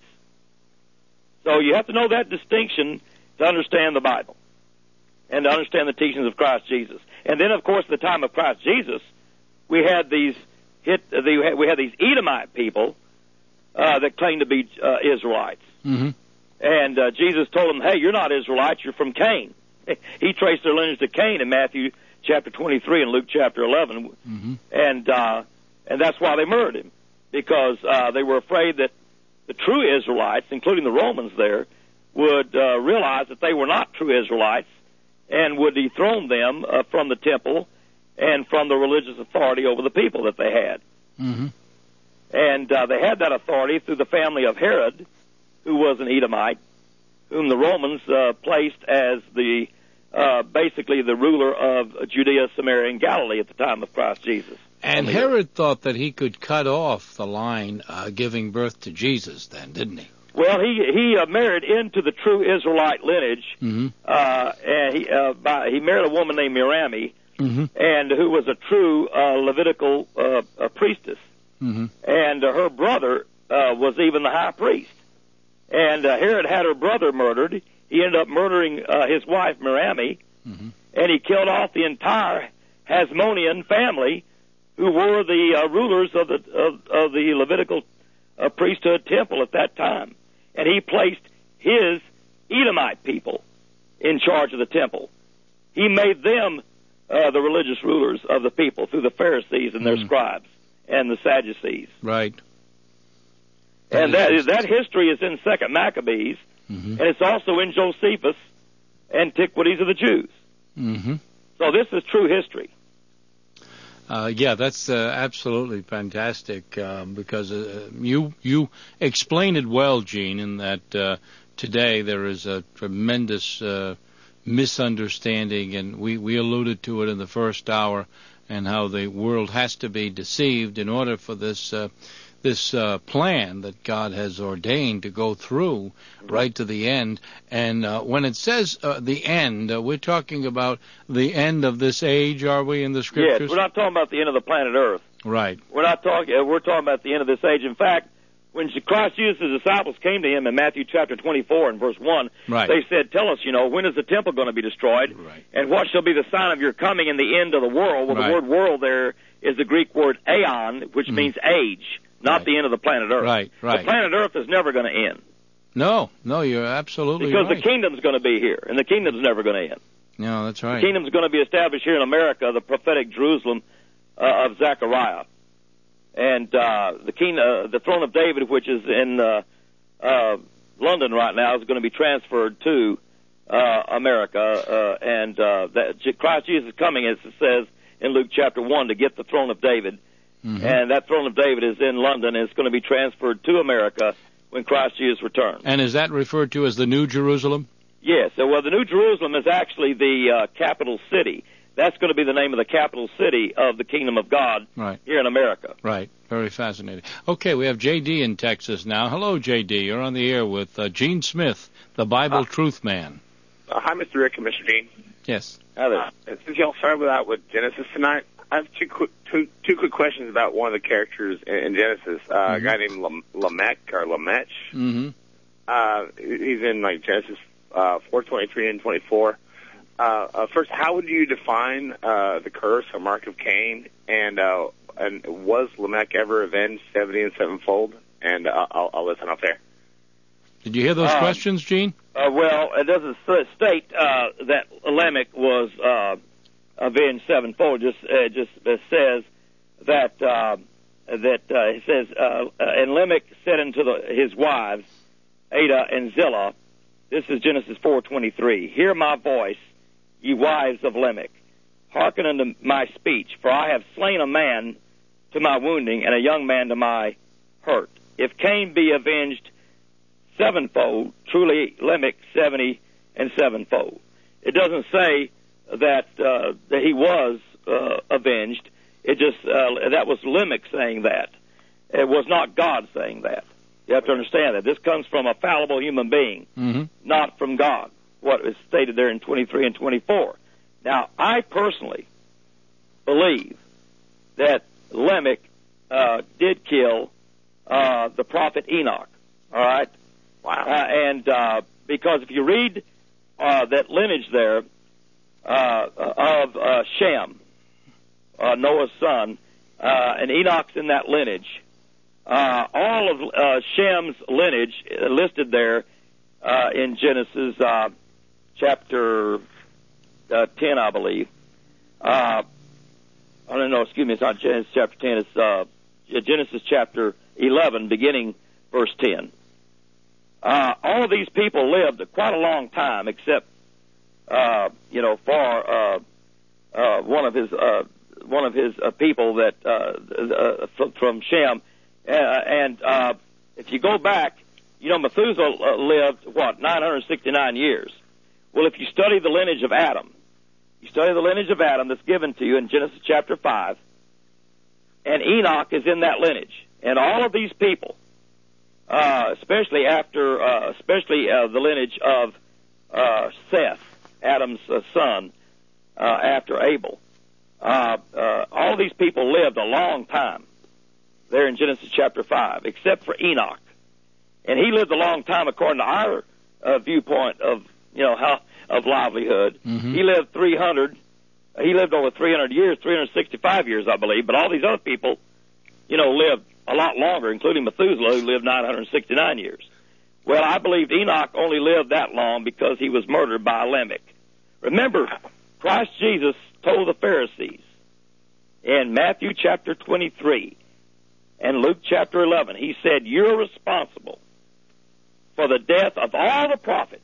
Speaker 3: So you have to know that distinction to understand the Bible and to understand the teachings of Christ Jesus. And then, of course, at the time of Christ Jesus, we had these hit. The, we had these Edomite people uh, that claimed to be uh, Israelites.
Speaker 2: Mm-hmm.
Speaker 3: And uh, Jesus told them, "Hey, you're not Israelites. You're from Cain." He traced their lineage to Cain in Matthew chapter twenty-three and Luke chapter eleven,
Speaker 2: mm-hmm.
Speaker 3: and uh, and that's why they murdered him, because uh, they were afraid that the true Israelites, including the Romans, there would uh, realize that they were not true Israelites, and would dethrone them uh, from the temple and from the religious authority over the people that they had.
Speaker 2: Mm-hmm.
Speaker 3: And uh, they had that authority through the family of Herod, who was an Edomite, whom the Romans uh, placed as the uh, basically the ruler of Judea, Samaria, and Galilee at the time of Christ Jesus.
Speaker 2: And Herod thought that he could cut off the line uh, giving birth to Jesus then, didn't he?
Speaker 3: Well, he he uh, married into the true Israelite lineage,
Speaker 2: mm-hmm.
Speaker 3: uh, and he uh, by, he married a woman named Mirami,
Speaker 2: mm-hmm.
Speaker 3: and who was a true uh, Levitical uh, a priestess,
Speaker 2: mm-hmm.
Speaker 3: and uh, her brother uh, was even the high priest. And uh, Herod had her brother murdered. He ended up murdering uh, his wife Mirami,
Speaker 2: mm-hmm.
Speaker 3: and he killed off the entire Hasmonean family, who were the uh, rulers of the of, of the Levitical uh, priesthood temple at that time. And he placed his Edomite people in charge of the temple. He made them uh, the religious rulers of the people through the Pharisees and their mm. scribes and the Sadducees.
Speaker 2: Right.
Speaker 3: That and that is, that history is in Second Maccabees, mm-hmm. and it's also in Josephus, Antiquities of the Jews.
Speaker 2: Mm-hmm.
Speaker 3: So this is true history.
Speaker 2: Uh, yeah, that's uh, absolutely fantastic um, because uh, you you explain it well, Gene, in that uh, today there is a tremendous uh, misunderstanding, and we, we alluded to it in the first hour, and how the world has to be deceived in order for this uh, this uh, plan that God has ordained to go through right to the end. And uh, when it says uh, the end, uh, we're talking about the end of this age, are we, in the Scriptures?
Speaker 3: Yes, we're not talking about the end of the planet Earth.
Speaker 2: Right.
Speaker 3: We're not talking. We're talking about the end of this age. In fact, when Christ Jesus' disciples came to him in Matthew chapter twenty-four and verse one,
Speaker 2: right.
Speaker 3: they said, "Tell us, you know, when is the temple going to be destroyed?
Speaker 2: Right.
Speaker 3: And what shall be the sign of your coming in the end of the world?" Well,
Speaker 2: right.
Speaker 3: the word "world" there is the Greek word aeon, which mm. means age, not
Speaker 2: right.
Speaker 3: the end of the planet Earth.
Speaker 2: Right, right.
Speaker 3: The planet Earth is never going to end.
Speaker 2: No, no, you're absolutely
Speaker 3: because
Speaker 2: right.
Speaker 3: the kingdom's going to be here, and the kingdom's never going to end.
Speaker 2: No, that's right.
Speaker 3: The kingdom's going to be established here in America, the prophetic Jerusalem uh, of Zechariah. And uh, the king, uh, the throne of David, which is in uh, uh, London right now, is going to be transferred to uh, America. Uh, and uh, that Christ Jesus is coming, as it says in Luke chapter one, to get the throne of David. Mm-hmm. And that throne of David is in London, and it's going to be transferred to America when Christ Jesus returns.
Speaker 2: And is that referred to as the New Jerusalem?
Speaker 3: Yes. So, well, the New Jerusalem is actually the uh, capital city. That's going to be the name of the capital city of the kingdom of God
Speaker 2: right.
Speaker 3: here in America.
Speaker 2: Right. Very fascinating. Okay, we have J D in Texas now. Hello, J D. You're on the air with uh, Gene Smith, the Bible uh, Truth Man.
Speaker 21: Uh, hi, Mister Rick and Mister Gene.
Speaker 2: Yes.
Speaker 21: Hi there. Uh, since y'all started out with Genesis tonight, I have two quick, two, two quick questions about one of the characters in, in Genesis. Uh, mm-hmm. A guy named Lam- Lamech or Lamech.
Speaker 2: Mm-hmm.
Speaker 21: Uh, he's in like Genesis uh, four twenty-three and twenty-four. Uh, uh, first, how would you define uh, the curse or mark of Cain? And uh, and was Lamech ever avenged seventy and sevenfold? And uh, I'll, I'll listen up there.
Speaker 2: Did you hear those
Speaker 3: uh,
Speaker 2: questions, Gene?
Speaker 3: Uh, well, it doesn't state uh, that Lamech was uh, avenged sevenfold. Just uh, just uh, says that uh, that uh, it says uh, and Lamech said unto the, his wives Ada and Zillah. This is Genesis four twenty-three. Hear my voice, ye wives of Lamech, hearken unto my speech, for I have slain a man to my wounding, and a young man to my hurt. If Cain be avenged sevenfold, truly Lamech seventy and sevenfold. It doesn't say that uh, that he was uh, avenged. It just uh, that was Lamech saying that. It was not God saying that. You have to understand that this comes from a fallible human being,
Speaker 2: mm-hmm.
Speaker 3: not from God. What is stated there in twenty-three and twenty-four. Now, I personally believe that Lamech uh, did kill uh, the prophet Enoch. All right?
Speaker 21: Wow.
Speaker 3: Uh, and uh, because if you read uh, that lineage there uh, of uh, Shem, uh, Noah's son, uh, and Enoch's in that lineage, uh, all of uh, Shem's lineage listed there uh, in Genesis uh, chapter uh, ten, I believe. Uh, I don't know, excuse me, it's not Genesis chapter ten, it's uh, Genesis chapter eleven, beginning verse ten. Uh, all of these people lived quite a long time, except, uh, you know, for uh, uh, one of his uh, one of his uh, people that uh, uh, from Shem. Uh, and uh, if you go back, you know, Methuselah lived, what, nine hundred sixty-nine years. Well, if you study the lineage of Adam, you study the lineage of Adam that's given to you in Genesis chapter five, and Enoch is in that lineage. And all of these people, uh, especially after, uh, especially uh, the lineage of uh, Seth, Adam's uh, son, uh, after Abel, uh, uh, all of these people lived a long time there in Genesis chapter five, except for Enoch. And he lived a long time according to our uh, viewpoint of, you know, how of livelihood.
Speaker 2: Mm-hmm.
Speaker 3: He lived three hundred, he lived over three hundred years, three hundred sixty-five years, I believe. But all these other people, you know, lived a lot longer, including Methuselah, who lived nine hundred sixty-nine years. Well, I believe Enoch only lived that long because he was murdered by Lamech. Remember, Christ Jesus told the Pharisees in Matthew chapter twenty-three and Luke chapter eleven, he said, you're responsible for the death of all the prophets,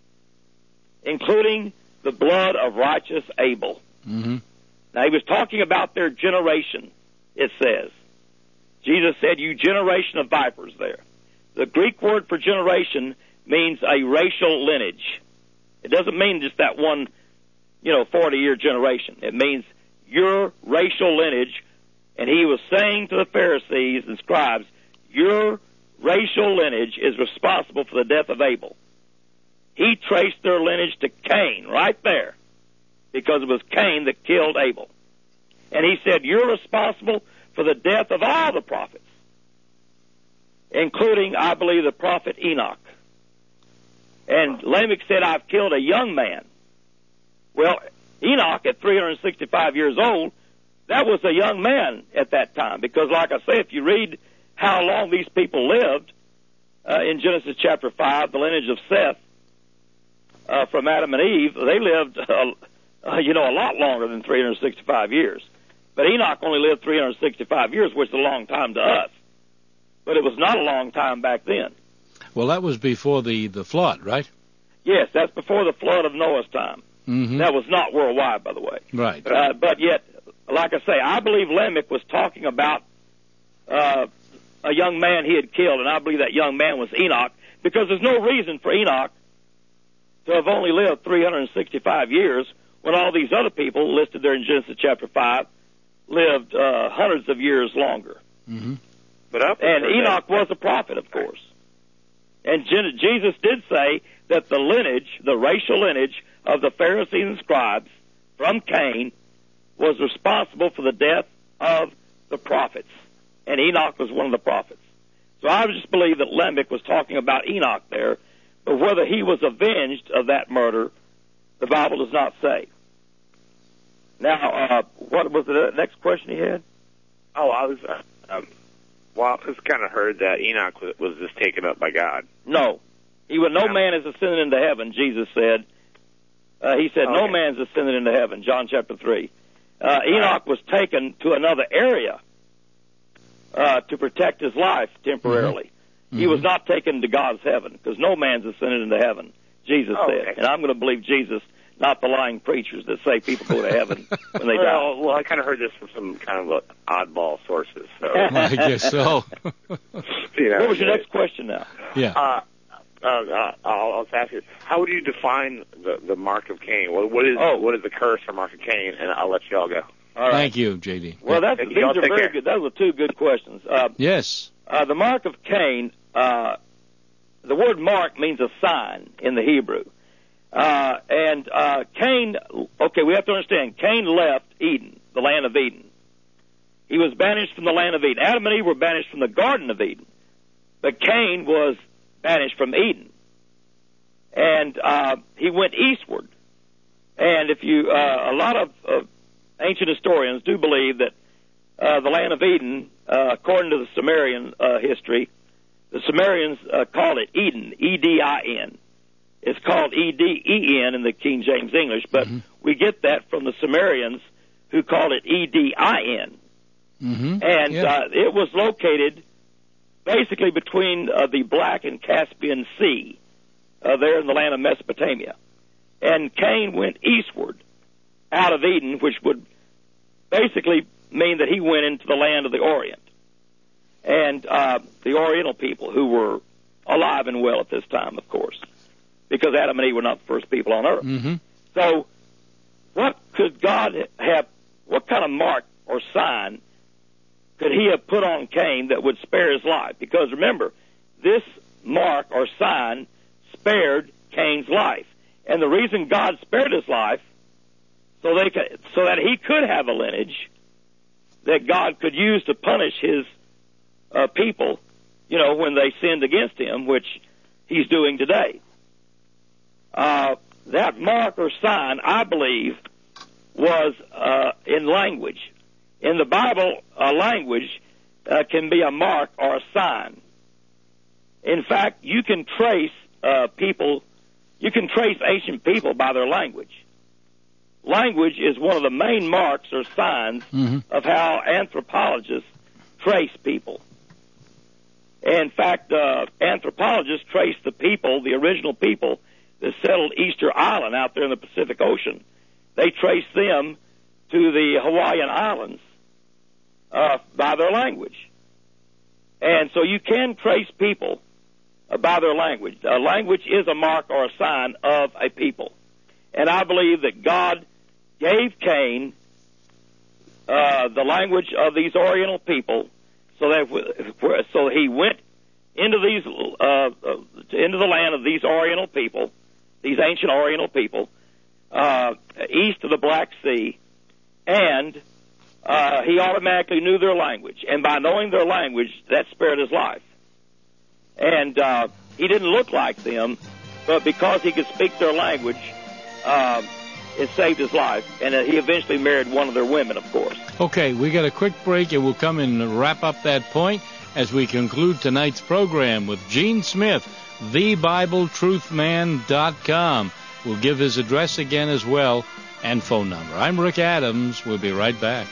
Speaker 3: including the blood of righteous Abel.
Speaker 2: Mm-hmm.
Speaker 3: Now, he was talking about their generation, it says. Jesus said, you generation of vipers there. The Greek word for generation means a racial lineage. It doesn't mean just that one, you know, forty-year generation. It means your racial lineage. And he was saying to the Pharisees and scribes, your racial lineage is responsible for the death of Abel. He traced their lineage to Cain right there, because it was Cain that killed Abel. And he said, you're responsible for the death of all the prophets, including, I believe, the prophet Enoch. And Lamech said, I've killed a young man. Well, Enoch, at three hundred sixty-five years old, that was a young man at that time, because, like I say, if you read how long these people lived uh, in Genesis chapter five, the lineage of Seth, uh, from Adam and Eve, they lived, uh, uh, you know, a lot longer than three hundred sixty-five years. But Enoch only lived three hundred sixty-five years, which is a long time to us. But it was not a long time back then.
Speaker 2: Well, that was before the, the flood, right?
Speaker 3: Yes, that's before the flood of Noah's time.
Speaker 2: Mm-hmm.
Speaker 3: That was not worldwide, by the way.
Speaker 2: Right.
Speaker 3: Uh, but yet, like I say, I believe Lamech was talking about uh, a young man he had killed, and I believe that young man was Enoch, because there's no reason for Enoch to have only lived three hundred sixty-five years when all these other people listed there in Genesis chapter five lived uh, hundreds of years longer.
Speaker 2: Mm-hmm.
Speaker 3: But and Enoch was a prophet, of course. And Gen- Jesus did say that the lineage, the racial lineage of the Pharisees and scribes from Cain was responsible for the death of the prophets. And Enoch was one of the prophets. So I just believe that Lamech was talking about Enoch there, but whether he was avenged of that murder, the Bible does not say. Now, uh, what was the next question he had?
Speaker 21: Oh, I was, uh, um, well, I just kind of heard that Enoch was, was just taken up by God.
Speaker 3: No. He would, no man is ascended into heaven, Jesus said. Uh, he said,
Speaker 21: okay.
Speaker 3: No man is ascended into heaven, John chapter three. Uh, Enoch was taken to another area uh, to protect his life temporarily. Mm-hmm. He was not taken to God's heaven, because no man's ascended into heaven, Jesus
Speaker 21: oh,
Speaker 3: said.
Speaker 21: Okay.
Speaker 3: And I'm going to believe Jesus, not the lying preachers that say people go to heaven when they
Speaker 21: well,
Speaker 3: die.
Speaker 21: Well, I kind of heard this from some kind of oddball sources. So.
Speaker 2: I guess so.
Speaker 21: you know,
Speaker 3: what was your next question now?
Speaker 2: Yeah.
Speaker 21: Uh, uh, uh, I'll, I'll ask you, how would you define the, the mark of Cain? What, what is
Speaker 3: oh.
Speaker 21: what is the curse or mark of Cain? And I'll let you all go.
Speaker 3: All right.
Speaker 2: Thank you, J D.
Speaker 3: Well, that's, these are very
Speaker 21: care.
Speaker 3: good. Those are two good questions. Uh,
Speaker 2: yes.
Speaker 3: Uh, the mark of Cain, uh, the word mark means a sign in the Hebrew. Uh, and uh, Cain, okay, we have to understand, Cain left Eden, the land of Eden. He was banished from the land of Eden. Adam and Eve were banished from the Garden of Eden. But Cain was banished from Eden. And uh, he went eastward. And if you, uh, a lot of uh, ancient historians do believe that uh, the land of Eden, uh, according to the Sumerian uh, history, the Sumerians uh, called it Eden, E D I N. It's called E D E N in the King James English, but mm-hmm. we get that from the Sumerians who called it E D I N.
Speaker 2: Mm-hmm.
Speaker 3: And
Speaker 2: yeah.
Speaker 3: uh, it was located basically between uh, the Black and Caspian Sea, uh, there in the land of Mesopotamia. And Cain went eastward out of Eden, which would basically mean that he went into the land of the Orient. And uh, the Oriental people, who were alive and well at this time, of course, because Adam and Eve were not the first people on earth.
Speaker 2: Mm-hmm.
Speaker 3: So what could God have, what kind of mark or sign could he have put on Cain that would spare his life? Because remember, this mark or sign spared Cain's life. And the reason God spared his life, so they could, so that he could have a lineage that God could use to punish his uh, people, you know, when they sinned against him, which he's doing today. Uh, that mark or sign, I believe, was uh, in language. In the Bible, a language uh, can be a mark or a sign. In fact, you can trace uh, people, you can trace ancient people by their language. language is one of the main marks or signs
Speaker 2: mm-hmm.
Speaker 3: of how anthropologists trace people. In fact, uh, anthropologists trace the people, the original people that settled Easter Island out there in the Pacific Ocean. They trace them to the Hawaiian Islands uh, by their language. And so you can trace people uh, by their language. Uh, language is a mark or a sign of a people. And I believe that God gave Cain uh, the language of these Oriental people, so that so he went into these uh, into the land of these Oriental people, these ancient Oriental people, uh, east of the Black Sea, and uh, he automatically knew their language. And by knowing their language, that spared his life. And uh, he didn't look like them, but because he could speak their language, uh, it saved his life. And uh, he eventually married one of their women, of course.
Speaker 2: Okay, we got a quick break, and we'll come and wrap up that point as we conclude tonight's program with Gene Smith, the Bible Truth Man dot com. We'll give his address again as well and phone number. I'm Rick Adams. We'll be right back.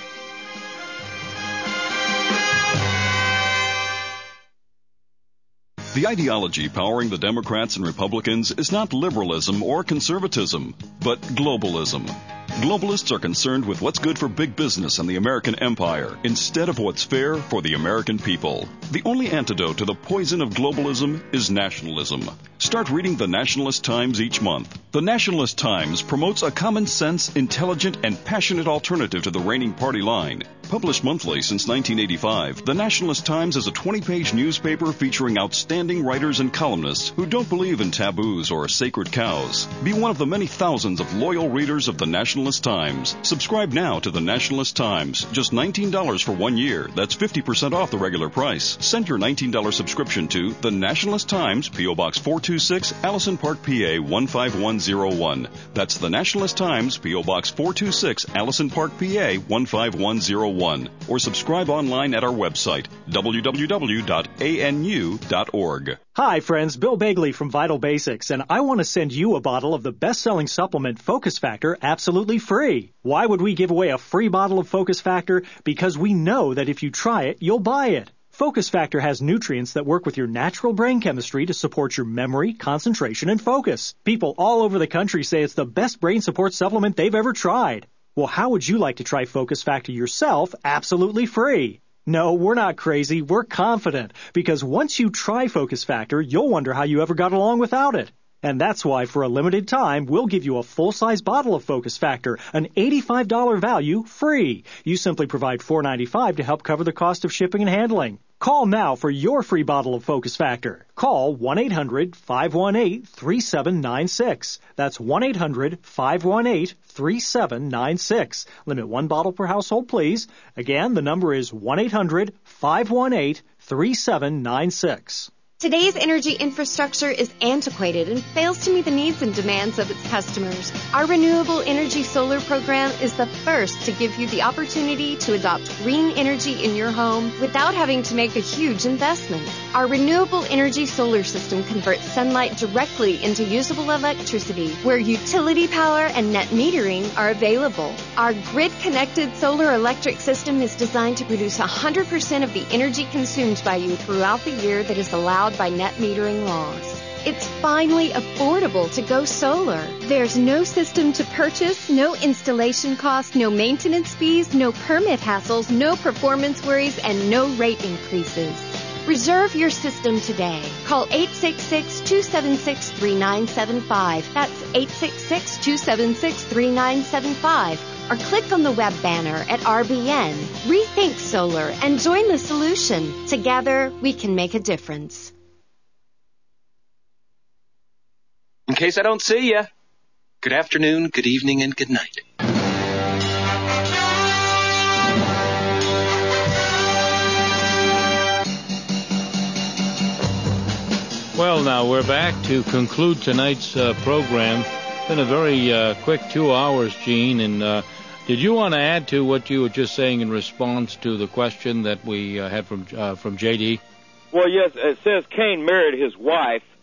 Speaker 1: The ideology powering the Democrats and Republicans is not liberalism or conservatism, but globalism. Globalists are concerned with what's good for big business and the American empire instead of what's fair for the American people. The only antidote to the poison of globalism is nationalism. Start reading the Nationalist Times each month. The Nationalist Times promotes a common sense, intelligent, and passionate alternative to the reigning party line. Published monthly since nineteen eighty-five, the Nationalist Times is a twenty-page newspaper featuring outstanding writers and columnists who don't believe in taboos or sacred cows. Be one of the many thousands of loyal readers of the Nationalist Times. Subscribe now to the Nationalist Times. Just nineteen dollars for one year. That's fifty percent off the regular price. Send your nineteen dollars subscription to the Nationalist Times, P O. Box four two six, Allison Park, P A one five one zero one. That's the Nationalist Times, P O. Box four two six, Allison Park, P A one five one zero one. Or subscribe online at our website, w w w dot a n u dot org.
Speaker 22: Hi, friends. Bill Bagley from Vital Basics, and I want to send you a bottle of the best-selling supplement Focus Factor absolutely free. Why would we give away a free bottle of Focus Factor? Because we know that if you try it, you'll buy it. Focus Factor has nutrients that work with your natural brain chemistry to support your memory, concentration, and focus. People all over the country say it's the best brain support supplement they've ever tried. Well, how would you like to try Focus Factor yourself absolutely free? No, we're not crazy. We're confident. Because once you try Focus Factor, you'll wonder how you ever got along without it. And that's why, for a limited time, we'll give you a full-size bottle of Focus Factor, an eighty-five dollars value, free. You simply provide four dollars and ninety-five cents to help cover the cost of shipping and handling. Call now for your free bottle of Focus Factor. Call one eight hundred five one eight three seven nine six. That's one eight hundred five one eight three seven nine six. Limit one bottle per household, please. Again, the number is one eight hundred five one eight three seven nine six.
Speaker 23: Today's energy infrastructure is antiquated and fails to meet the needs and demands of its customers. Our Renewable Energy Solar program is the first to give you the opportunity to adopt green energy in your home without having to make a huge investment. Our Renewable Energy Solar system converts sunlight directly into usable electricity, where utility power and net metering are available. Our grid-connected solar electric system is designed to produce one hundred percent of the energy consumed by you throughout the year that is allowed by net metering laws. It's finally affordable to go solar. There's no system to purchase, no installation costs, no maintenance fees, no permit hassles, no performance worries, and no rate increases. Reserve your system today. Call eight six six, two seven six, three nine seven five. That's eight six six, two seven six, three nine seven five. Or click on the web banner at R B N. Rethink solar and join the solution. Together, we can make a difference.
Speaker 24: In case I don't see you, good afternoon, good evening, and good night.
Speaker 2: Well, now we're back to conclude tonight's uh, program. It's been a very uh, quick two hours, Gene. And uh, did you want to add to what you were just saying in response to the question that we uh, had from uh, from J D?
Speaker 3: Well, yes, it says Cain married his wife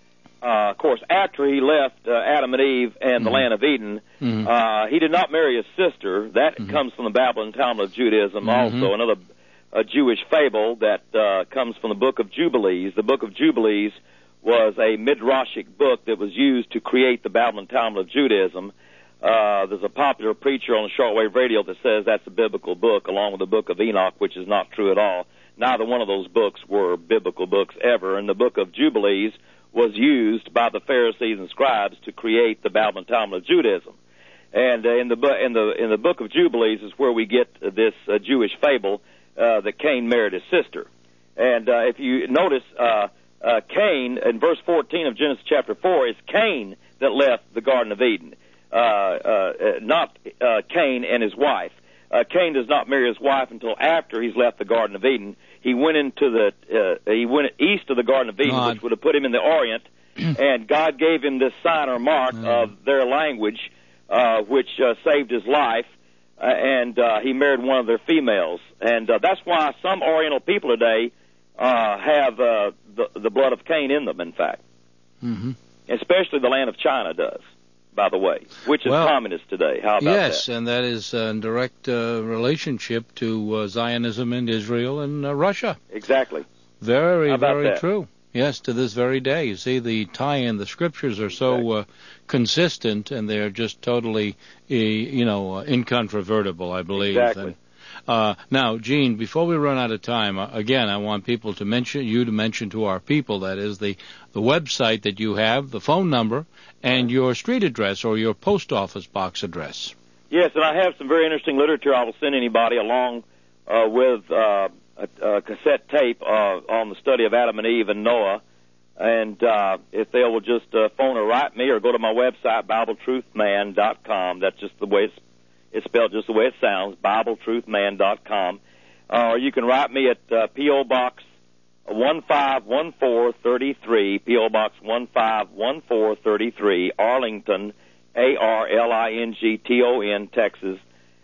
Speaker 3: uh, of course, after he left uh, Adam and Eve and mm-hmm. the land of Eden, mm-hmm. uh, he did not marry his sister. That mm-hmm. comes from the Babylon Talmud of Judaism mm-hmm. also, another a Jewish fable that uh, comes from the Book of Jubilees. The Book of Jubilees was a midrashic book that was used to create the Babylon Talmud of Judaism. Uh, there's a popular preacher on the shortwave radio that says that's a biblical book, along with the Book of Enoch, which is not true at all. Neither one of those books were biblical books ever, and the Book of Jubilees was used by the Pharisees and scribes to create the Babylon Talmud of Judaism. And uh, in the in the in the Book of Jubilees is where we get this uh, Jewish fable uh, that Cain married his sister. And uh, if you notice, uh, uh, Cain in verse fourteen of Genesis chapter four is Cain that left the Garden of Eden, uh, uh, not uh, Cain and his wife. Uh, Cain does not marry his wife until after he's left the Garden of Eden. He went into the uh, he went east of the Garden of Eden, God. which would have put him in the Orient, and God gave him this sign or mark mm. of their language, uh, which uh, saved his life, uh, and uh, he married one of their females, and uh, that's why some Oriental people today uh, have uh, the, the blood of Cain in them. In fact,
Speaker 2: mm-hmm.
Speaker 3: especially the land of China does. By the way, which is
Speaker 2: well,
Speaker 3: communist today. How about
Speaker 2: yes,
Speaker 3: that?
Speaker 2: and that is in direct uh, relationship to uh, Zionism in Israel and uh, Russia.
Speaker 3: Exactly.
Speaker 2: Very,
Speaker 3: How about
Speaker 2: very
Speaker 3: that?
Speaker 2: true. Yes, to this very day. You see, the tie-in, the scriptures are so
Speaker 3: exactly.
Speaker 2: uh, consistent, and they're just totally, uh, you know, uh, incontrovertible, I believe.
Speaker 3: Exactly.
Speaker 2: And, Uh, now, Gene, before we run out of time, uh, again, I want people to mention, you to mention to our people, that is the, the website that you have, the phone number, and your street address or your post office box address.
Speaker 3: Yes, and I have some very interesting literature I will send anybody along uh, with uh, a, a cassette tape uh, on the study of Adam and Eve and Noah. And uh, if they will just uh, phone or write me or go to my website, Bible Truth Man dot com. That's just the way it's It's spelled just the way it sounds, Bible Truth Man dot com. Uh, or you can write me at uh, P O. Box one five one four three three, P O. Box one five one four three three, Arlington, A R L I N G T O N, Texas.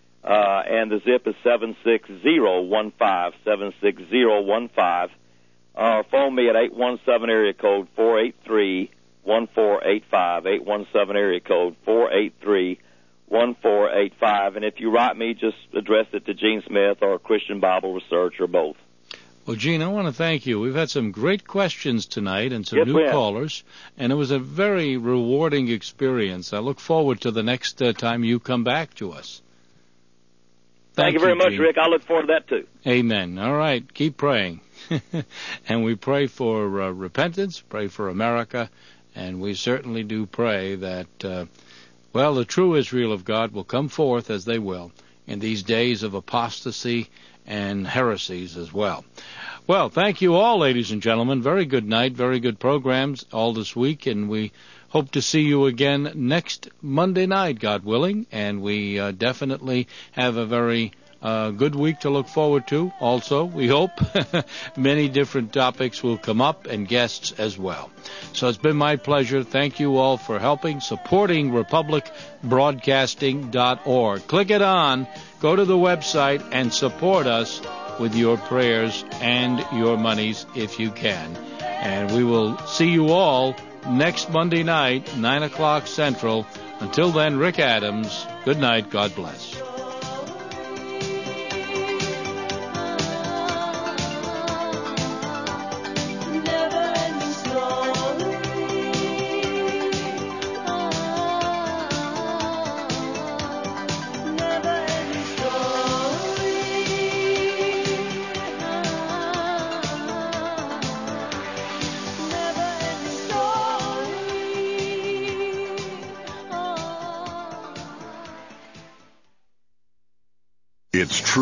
Speaker 3: Uh, and the zip is seven six zero one five, seven six zero one five. Uh, phone me at eight one seven area code four eight three one four eight five, eight one seven area code four eight three one four eight five, and if you write me, just address it to Gene Smith or Christian Bible Research or both.
Speaker 2: Well, Gene, I want to thank you. We've had some great questions tonight and some
Speaker 3: yes,
Speaker 2: new callers, and it was a very rewarding experience. I look forward to the next uh, time you come back to us. Thank,
Speaker 3: thank you very
Speaker 2: you,
Speaker 3: much,
Speaker 2: Gene.
Speaker 3: Rick. I look forward to that, too.
Speaker 2: Amen. All right, keep praying. And we pray for uh, repentance, pray for America, and we certainly do pray that... Uh, Well, the true Israel of God will come forth, as they will, in these days of apostasy and heresies as well. Well, thank you all, ladies and gentlemen. Very good night, very good programs all this week, and we hope to see you again next Monday night, God willing, and we uh, definitely have a very uh, good week to look forward to. Also, we hope many different topics will come up and guests as well. So it's been my pleasure. Thank you all for helping, supporting republic broadcasting dot org. Click it on, go to the website, and support us with your prayers and your monies if you can. And we will see you all next Monday night, nine o'clock Central. Until then, Rick Adams, good night. God bless.
Speaker 13: It's true.